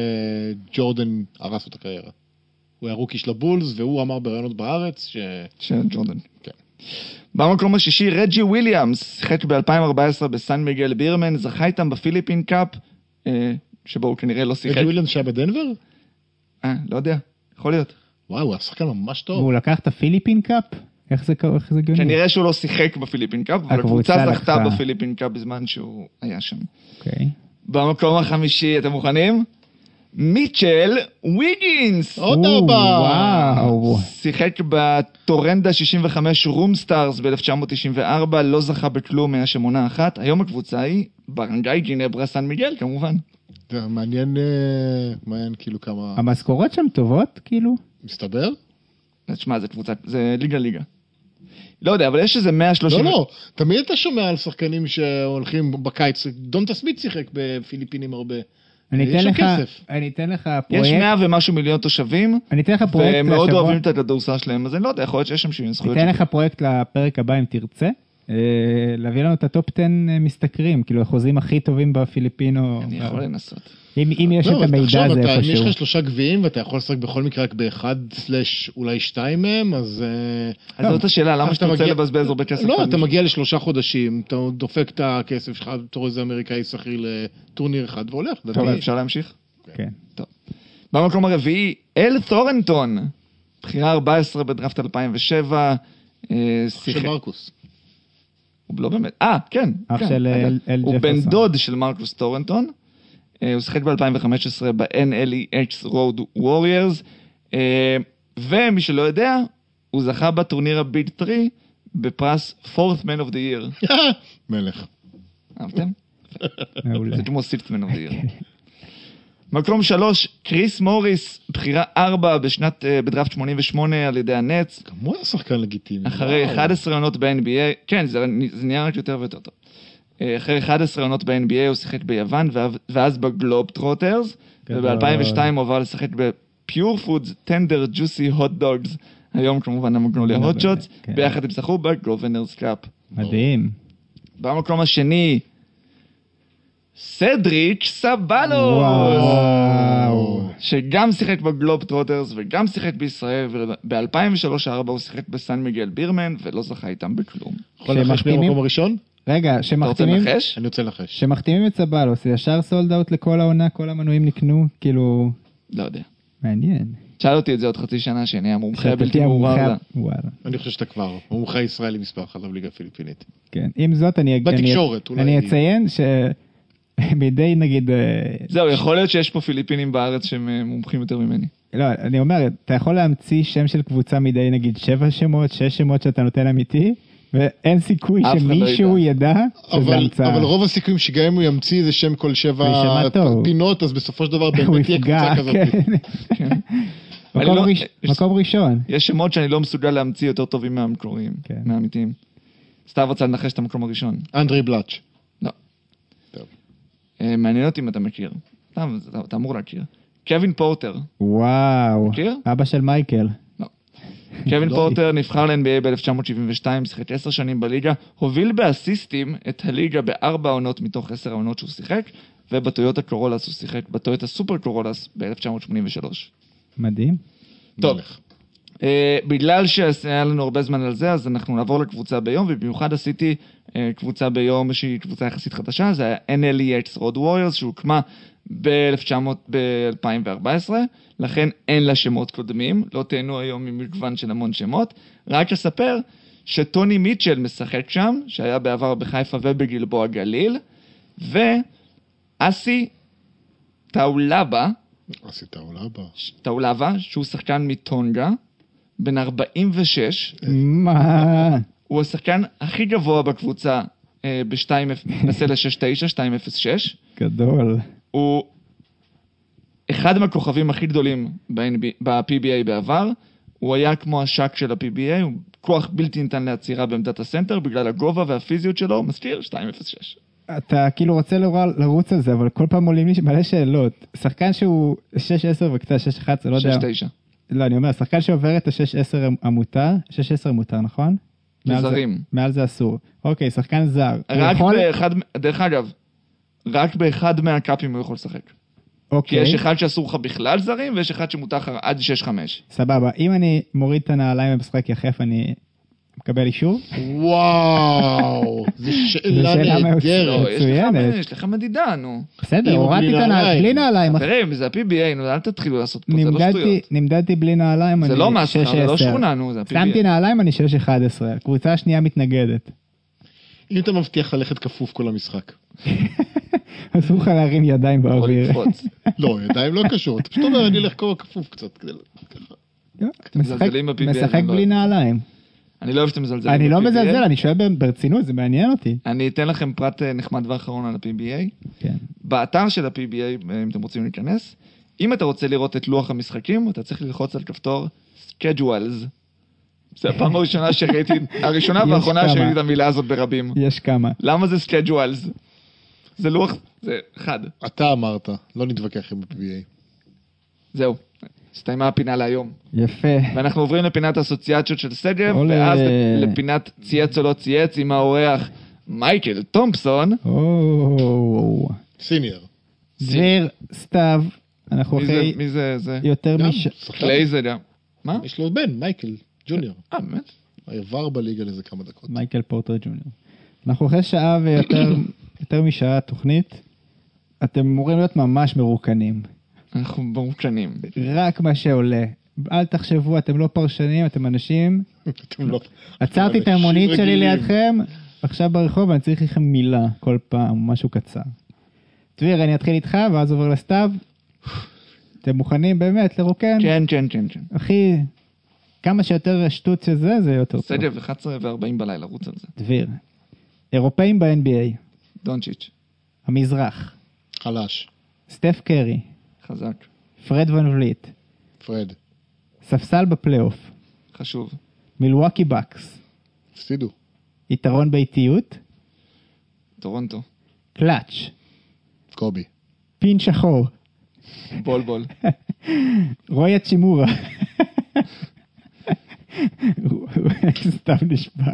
שג'ורדן הרס את הקריירה. הוא היה רוקי של הבולס, והוא אמר בראיונות בארץ ש... של ג'ורדן. כן. במקום השישי, רג'י וויליאמס, שיחק ב-אלפיים וארבע עשרה בסן מיגל בירמן, זכה איתם בפיליפין קאפ, אה, שבו הוא כנראה לא שיחק. רג'י וויליאמס שהיה בדנבר? אה, לא יודע, יכול להיות. וואו, הוא היה שחקן ממש טוב. והוא לקח את הפיליפין קאפ? איך זה איך זה גאוני? כנראה שהוא לא שיחק בפיליפין קאפ, אבל הקבוצה הקבוצה זכתה לקחה. בפיליפין קאפ בזמן שהוא היה שם. אוקיי. במקום החמישי, אתם מוכנים? מיטשל ויגינס! עוד או, ארבע! וואו. שיחק בטורנדה שישים וחמש רום סטארס ב-אלף תשע מאות תשעים וארבע, לא זכה בכלום, היה שם עונה אחת. היום הקבוצה היא ברנגאי גינברה סן מיגל, כמובן. זה מעניין, אה, מעניין כאילו כמה... המשכורות שם טובות, כאילו? מסתבר? תשמע, זה קבוצה, זה ליגה ליגה. לא יודע, אבל יש איזה מאה ושלושים... לא, לא, תמיד אתה שומע על שחקנים שהולכים בקיץ, דון תסמית שיחק בפיליפינים הרבה. אני יש אתן שם לך, כסף. אני אתן לך יש פרויקט, מאה ומשהו מיליון תושבים, אני אתן לך פרויקט והם מאוד לשבוע- אוהבים את הכדורסל שלהם, אז אני לא יודע, יכול להיות שיש שם שוויון זכויות. ניתן לך פרויקט לפרק הבא אם תרצה, אה, להביא לנו את הטופ עשר משתכרים, כאילו החוזים הכי טובים בפיליפינו, אני יכול לנסות. אם אם יש לא, את אבל המידע תחשוב, הזה אתה- אם יש איפשהו. לך שלושה גביעים ואתה יכול לשחק בכל מקרה רק באחד סלש אולי שתיים מהם, אז... אה, אז זאת השאלה, למה אתה שאתה רוצה מגיע- לבזבז הרבה כסף? לא, על אתה מישהו? מגיע לשלושה חודשים, אתה דופק את הכסף שלך בתור איזה אמריקאי שכיר לטורניר אחד והולך. טוב, לדעתי. אפשר להמשיך? כן. טוב. במקום הרביעי, אל תורנטון, בחירה ארבע עשרה בדראפט אלפיים ושבע, אה, של שיחק... מרקוס. הוא לא באמת, אה, כן. אח כן, של רגע. אל- אל הוא בן ג'פרסון. דוד של מרקוס טורנטון, אה, הוא שיחק ב-אלפיים וחמש עשרה ב-אן אל אי אקס Road Warriors, אה, ומי שלא יודע, הוא זכה בטורניר הביג שלוש בפרס fourth man of the year. מלך. אהבתם? מעולה. זה כמו sixth man of the year. מקום שלוש, קריס מוריס, בחירה ארבע בשנת, אה, בדראפט שמונים ושמונה על ידי הנץ, גם הוא היה שחקן לגיטימי. אחרי וואו. אחת עשרה עונות ב-אן בי איי, כן, זה, זה נהיה רק יותר ויותר טוב. אה, אחרי אחת עשרה עונות ב-אן בי איי הוא שיחק ביוון, ואז- ואז בגלוב טרוטרס, גדול. וב-אלפיים ושתיים הוא עבר לשחק בפיור פודס, טנדר, ג'וסי, הוט דוגס, היום כמובן המגנוליה לא, הוט שוטס, כן. ביחד הם זכו בגובנרס קאפ. מדהים. במקום השני, סדריק סבלוס, וואו. שגם שיחק בגלוב טרוטרס וגם שיחק בישראל, וב-אלפיים ושלוש ארבע הוא שיחק בסן מיגל בירמן, ולא זכה איתם בכלום. יכול לנחש שמחתימים- במקום הראשון? רגע, אתה רוצה שמחתימים, לנחש? אני רוצה לנחש. שמחתימים את סבלוס, זה ישר סולד אאוט לכל העונה, כל המנויים נקנו, כאילו, לא יודע. מעניין. שאל אותי את זה עוד חצי שנה, שאני המומחה שאתה הבלתי תהיה מעורב המומחה- לה. וואלה, אני חושב שאתה כבר, הוא מומחה ישראלי מספר אחת בליגה הפיליפינית. כן. עם זאת, אני... בתקשורת, אני- אולי. אני אציין שמדי, נגיד, אה, זהו, יכול להיות שיש פה פיליפינים בארץ שהם אה, מומחים יותר ממני. לא, אני אומר, אתה יכול להמציא שם של קבוצה מדי, נגיד, שבע שמות, שש שמות שאתה נותן אמיתי, ואין סיכוי אף אחד לא שמישהו ידע שזה אבל, המצאה. אבל רוב הסיכויים שגם אם הוא ימציא איזה שם כל זה שבע יישמע טוב. פינות, אז בסופו של דבר הוא באמת תהיה יפגע, קבוצה כזאת. כן. אני מקום לא- ראש- יש- מקום ראשון. יש שמות שאני לא מסוגל להמציא יותר טובים מהמקוריים, כן. מהאמיתיים. סתיו רוצה לנחש את המקום הראשון. אנדרי בלאץ'. לא. טוב. אה, מעניין אותי אם אתה מכיר. אתה, אתה, אתה אמור להכיר. קווין פורטר. וואו. מכיר? אבא של מייקל. קווין לא. פורטר נבחר ל-אן בי איי ב-אלף תשע מאות שבעים ושתיים, שיחק עשר שנים בליגה, הוביל באסיסטים את הליגה בארבע עונות מתוך עשר העונות שהוא שיחק, ובטויוטה קורולס הוא שיחק בטויוטה סופר קורולס ב-אלף תשע מאות שמונים ושלוש. מדהים. טוב. מלך. אה, בגלל שהיה לנו הרבה זמן על זה, אז אנחנו נעבור לקבוצה ביום, ובמיוחד עשיתי אה, קבוצה ביום שהיא קבוצה יחסית חדשה, זה היה אן אל אי אקס Road Warriors, שהוקמה ב-אלפיים וארבע עשרה, לכן אין לה שמות קודמים, לא תהנו היום ממגוון של המון שמות, רק אספר שטוני מיטשל משחק שם, שהיה בעבר בחיפה ובגלבוע גליל, ואסי טאולבה, אסי טאולבה. טאולבה, שהוא שחקן מטונגה, בן ארבעים ושש, מה? הוא השחקן הכי גבוה בקבוצה ב-שש תשע, שתיים אפס שש, גדול. הוא אחד מהכוכבים הכי גדולים ב-פי בי איי בעבר, הוא היה כמו השק של ה-פי בי איי, הוא כוח בלתי ניתן לעצירה בעמדת הסנטר, בגלל הגובה והפיזיות שלו, מזכיר שתיים אפס שש. אתה כאילו רוצה לרוץ על זה, אבל כל פעם עולים לי מלא שאלות. שחקן שהוא שש עשר וקצת שש אחת עשרה, לא יודע. שש תשע. לא, אני אומר, שחקן שעובר את ה-שש עשר המותר, שש עשר מותר, נכון? לזרים. מעל זה אסור. אוקיי, שחקן זר. רק באחד, דרך אגב, רק באחד מהקאפים הוא יכול לשחק. כי אוקיי. יש אחד שאסור לך בכלל זרים, ויש אחד שמותר לך עד שש חמש. סבבה. אם אני מוריד את הנעליים במשחק יחף, אני מקבל אישור? וואו, זו שאלה שאלה נהדרת. לא, יש לך- מצוינת. יש לך מדידה, נו. בסדר, עם הורדתי בלי את הנעליים, נעליים. בלי נעליים. חברים, זה ה-פי בי איי, נו, אל תתחילו לעשות פה, זה לא נמדדתי, שטויות. נמדדתי בלי נעליים, זה אני לא מסחר, שש זה לא עשר. שכונה, נו, זה ה-פי בי איי. שמתי נעליים, אני שש אחת עשרה. הקבוצה השנייה מתנגדת. אם אתה מבטיח ללכת כפוף כל המשחק. אסור לך להרים ידיים או באוויר. לקפוץ. לא, ידיים לא קשור. אתה פשוט אומר, אני אלך כפוף קצת. כדי- ככה. משחק- מזלזלים ב-פי בי איי, משחק אני לא בלי אוהב. נעליים. אני לא אוהב שאתם מזלזלים. אני לא ב-פי בי איי. מזלזל, אני שואל ברצינות, זה מעניין אותי. אני אתן לכם פרט אה, נחמד ואחרון על ה-פי בי איי. כן. באתר של ה-פי בי איי, אם אתם רוצים להיכנס, אם אתה רוצה לראות את לוח המשחקים, אתה צריך ללחוץ על כפתור schedules. זה הפעם הראשונה שראיתי, הראשונה יש והאחרונה כמה. שראיתי את המילה הזאת ברבים. יש כמה. למה זה schedules? זה לוח, זה אחד. אתה אמרת, לא נתווכח עם ה-פי בי איי. זהו, הסתיימה הפינה להיום. יפה. ואנחנו עוברים לפינת אסוציאציות של שגב, עולה. ואז לפינת צייץ או לא צייץ עם האורח מייקל תומפסון. או, סיניור. דביר, סתיו, אנחנו מי זה, אחרי מי זה, זה? יותר גם, מש... שחקן. קליי זה גם. מה? יש לו בן, מייקל, ג'וניור. אה, באמת? עבר בליגה לזה כמה דקות. מייקל פורטר ג'וניור. אנחנו אחרי שעה ויותר יותר משעה תוכנית, אתם אמורים להיות ממש מרוקנים. אנחנו מרוקנים. רק מה שעולה. אל תחשבו, אתם לא פרשנים, אתם אנשים. אתם לא... עצרתי את אנשים המונית שלי רגילים. לידכם, עכשיו ברחוב, אני צריך לכם מילה כל פעם, משהו קצר. דביר, אני אתחיל איתך, ואז עובר לסתיו. אתם מוכנים באמת לרוקן? כן, כן, כן, כן. אחי, כמה שיותר שטות שזה, זה יותר טוב. סגב, אחת עשרה וארבעים בלילה, רוץ על זה. דביר, אירופאים ב-אן בי איי, דונצ'יץ', המזרח, חלש. סטף קרי, חזק, פרד ון וליט, פרד. ספסל בפלייאוף, חשוב. מילווקי בקס, הפסידו. יתרון ביתיות, טורונטו, קלאץ', קובי. פין שחור, בול בול. רויה צ'ימורה. סתם נשבר.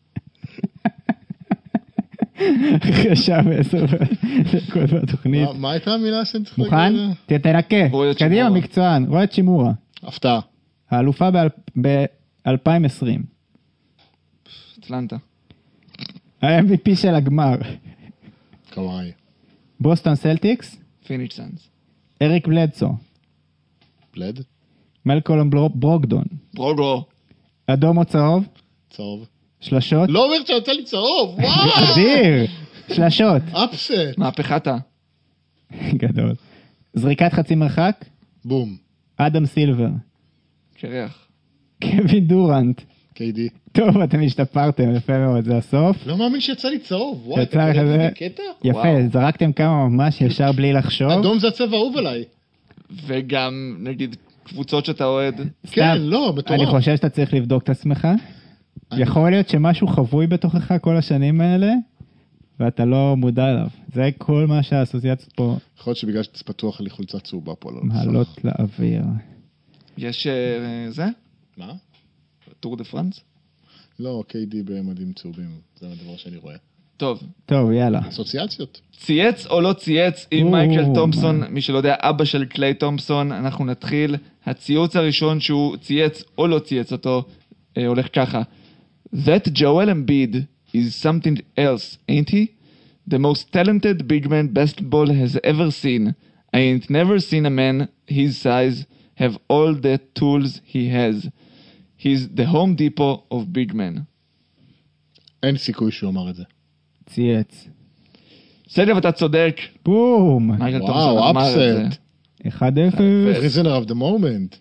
אחרי שעה ועשר דקות בתוכנית. מה- מה הייתה המילה שאני צריך מוכן? להגיד? ת- תנקה. רויה קדימה, צ'ימורה. מקצוען. רויה צ'ימורה. הפתעה. האלופה ב-אלפיים עשרים. אטלנטה, ה-אם וי פי של הגמר. קוואי. בוסטון סלטיקס. פיניץ' סאנס, אריק בלדסו. בלד. מלקולם בלו- ברוקדון. ברוגו, אדום או צהוב. צהוב. שלשות. לא אומר שיוצא לי צהוב, וואו! אדיר. שלשות. אפסט. מהפכתה, גדול. זריקת חצי מרחק. בום. אדם סילבר. קרח, קווין דורנט. קיי די. טוב, אתם השתפרתם, יפה מאוד, זה הסוף. לא מאמין שיצא לי צהוב, וואי. יצא לך אתה יודע זה- איזה קטע? יפה, וואו. זרקתם כמה ממש ישר בלי לחשוב. אדום זה הצבע האהוב עליי. וגם נגיד קבוצות שאתה אוהד, כן, סתם, לא, מטורף. אני חושב שאתה צריך לבדוק את עצמך. יכול להיות שמשהו חבוי בתוכך כל השנים האלה, ואתה לא מודע אליו. זה כל מה שהאסוציאציות פה יכול להיות שבגלל שאתה פתוח לי חולצה צהובה פה. לא מעלות בסך. לאוויר. יש אה, זה? מה? טור דה פרנס? לא, קיי די במדים צהובים. זה הדבר שאני רואה. טוב. טוב, יאללה. אסוציאציות. צייץ או לא צייץ עם או, מייקל תומפסון, מה? מי שלא יודע, אבא של קליי תומפסון. אנחנו נתחיל. הציוץ הראשון שהוא צייץ או לא צייץ אותו, אה, הולך ככה. That Joel Embiid is something else, ain't he? The most talented big man basketball has ever seen. I ain't never seen a man his size have all the tools he has. He's the Home Depot of big men. אין סיכוי שהוא אמר את זה. צייץ. סגב, אתה צודק. בום! מייקל וואו, תומפסון אמר את זה. אפסט. אחד אפס. prisoner of the moment.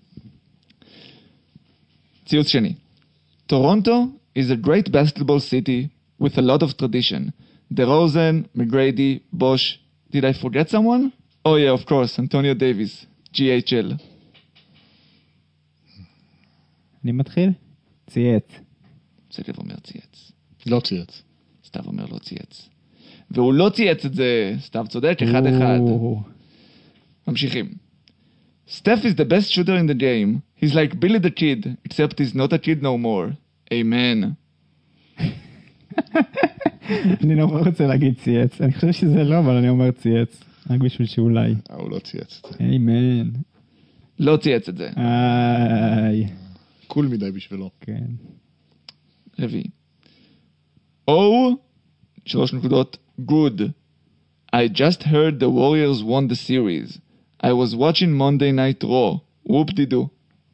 ציוץ שני. Toronto is a great basketball city with a lot of tradition. DeRozan, McGrady, Bosch. Did I forget someone? Oh yeah, of course, Antonio Davis, G H L. אני מתחיל? צייץ. סגב אומר צייץ. לא צייץ. סתיו אומר לא צייץ. והוא לא צייץ את זה. סתיו צודק, אחד אחד. או, ממשיכים. Steph is the best shooter in the game. He's like Billy the Kid, except he's not a kid no more. Amen. אני לא רוצה להגיד צייץ. אני חושב שזה לא, אבל אני אומר צייץ. רק בשביל שאולי. אה, הוא לא צייץ את זה. איימן. לא צייץ את זה. איי. קול מדי בשבילו. כן. רביעי. או, שלוש נקודות, good. I just heard the Warriors won the series. I was watching Monday Night Raw. whoop de doo.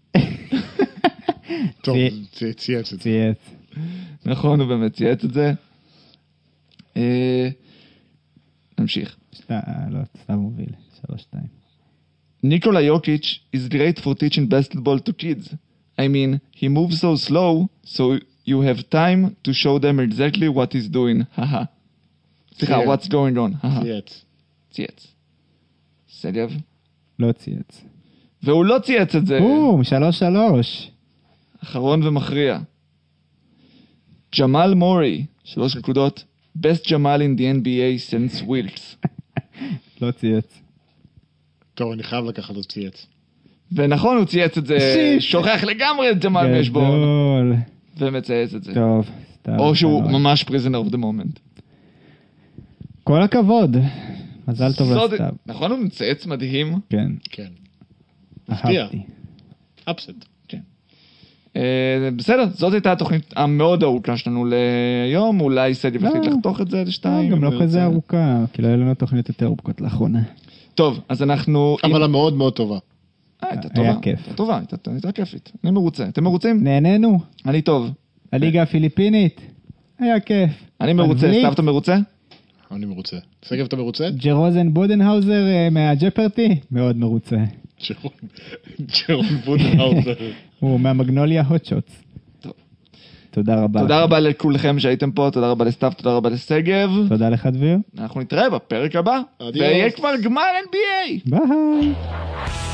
טוב, צי- צייץ את זה. צייץ. נכון, הוא באמת צייץ את זה. אה, נמשיך. שתה, לא, סתם מוביל. שלוש שתיים. Nikola Jokic is great for teaching basketball to kids. I mean, he moves so slow, so you have time to show them exactly what he's doing. Haha. סליחה, צייץ. what's going on. Haha. צייץ. צייץ. סגב. לא צייץ. והוא לא צייץ את זה. בום, שלוש שלוש. אחרון ומכריע. ג'מאל מורי, שלוש נקודות. best ג'מאל in the N B A since Wilkes. לא צייץ. טוב, אני חייב לקחת עוד צייץ. ונכון, הוא צייץ את זה, שיט. שוכח לגמרי את ג'מאל משבורן, גדול. ומצייץ את זה. טוב. סתם, או שהוא סתם. ממש prisoner of the moment. כל הכבוד. מזל טוב זאת- לסתיו. נכון, הוא מצייץ מדהים. כן. כן. מפתיע. אהבתי. אפסט. אה, בסדר, זאת הייתה התוכנית המאוד ארוכה שלנו להיום, אולי סגב לא. החליט לחתוך את זה לא, לשתיים. גם לא אם הוא כזה ירצה. ארוכה. כאילו, היה לנו תוכניות יותר ארוכות לאחרונה. טוב, אז אנחנו... אבל המאוד מאוד טובה. אה, הייתה היה טובה. כיף. הייתה טובה, הייתה- הייתה כיפית. אני מרוצה. אתם מרוצים? נהנינו. אני טוב. הליגה הפיליפינית. היה כיף. אני מרוצה. אנגלית. סתיו, אתה מרוצה? אני מרוצה. שגב, אתה מרוצה? ג'רוזן בודנהאוזר אה, מהג'פרטי. מאוד מרוצה. ג'רון. ג'רון בודנהאוזר. הוא מהמגנוליה הוטשוטס. טוב. תודה רבה. תודה רבה לכולכם שהייתם פה, תודה רבה לסתיו, תודה רבה לשגב. תודה לך דביר. אנחנו נתראה בפרק הבא, אדיוס. ויהיה כבר גמר N B A. ביי.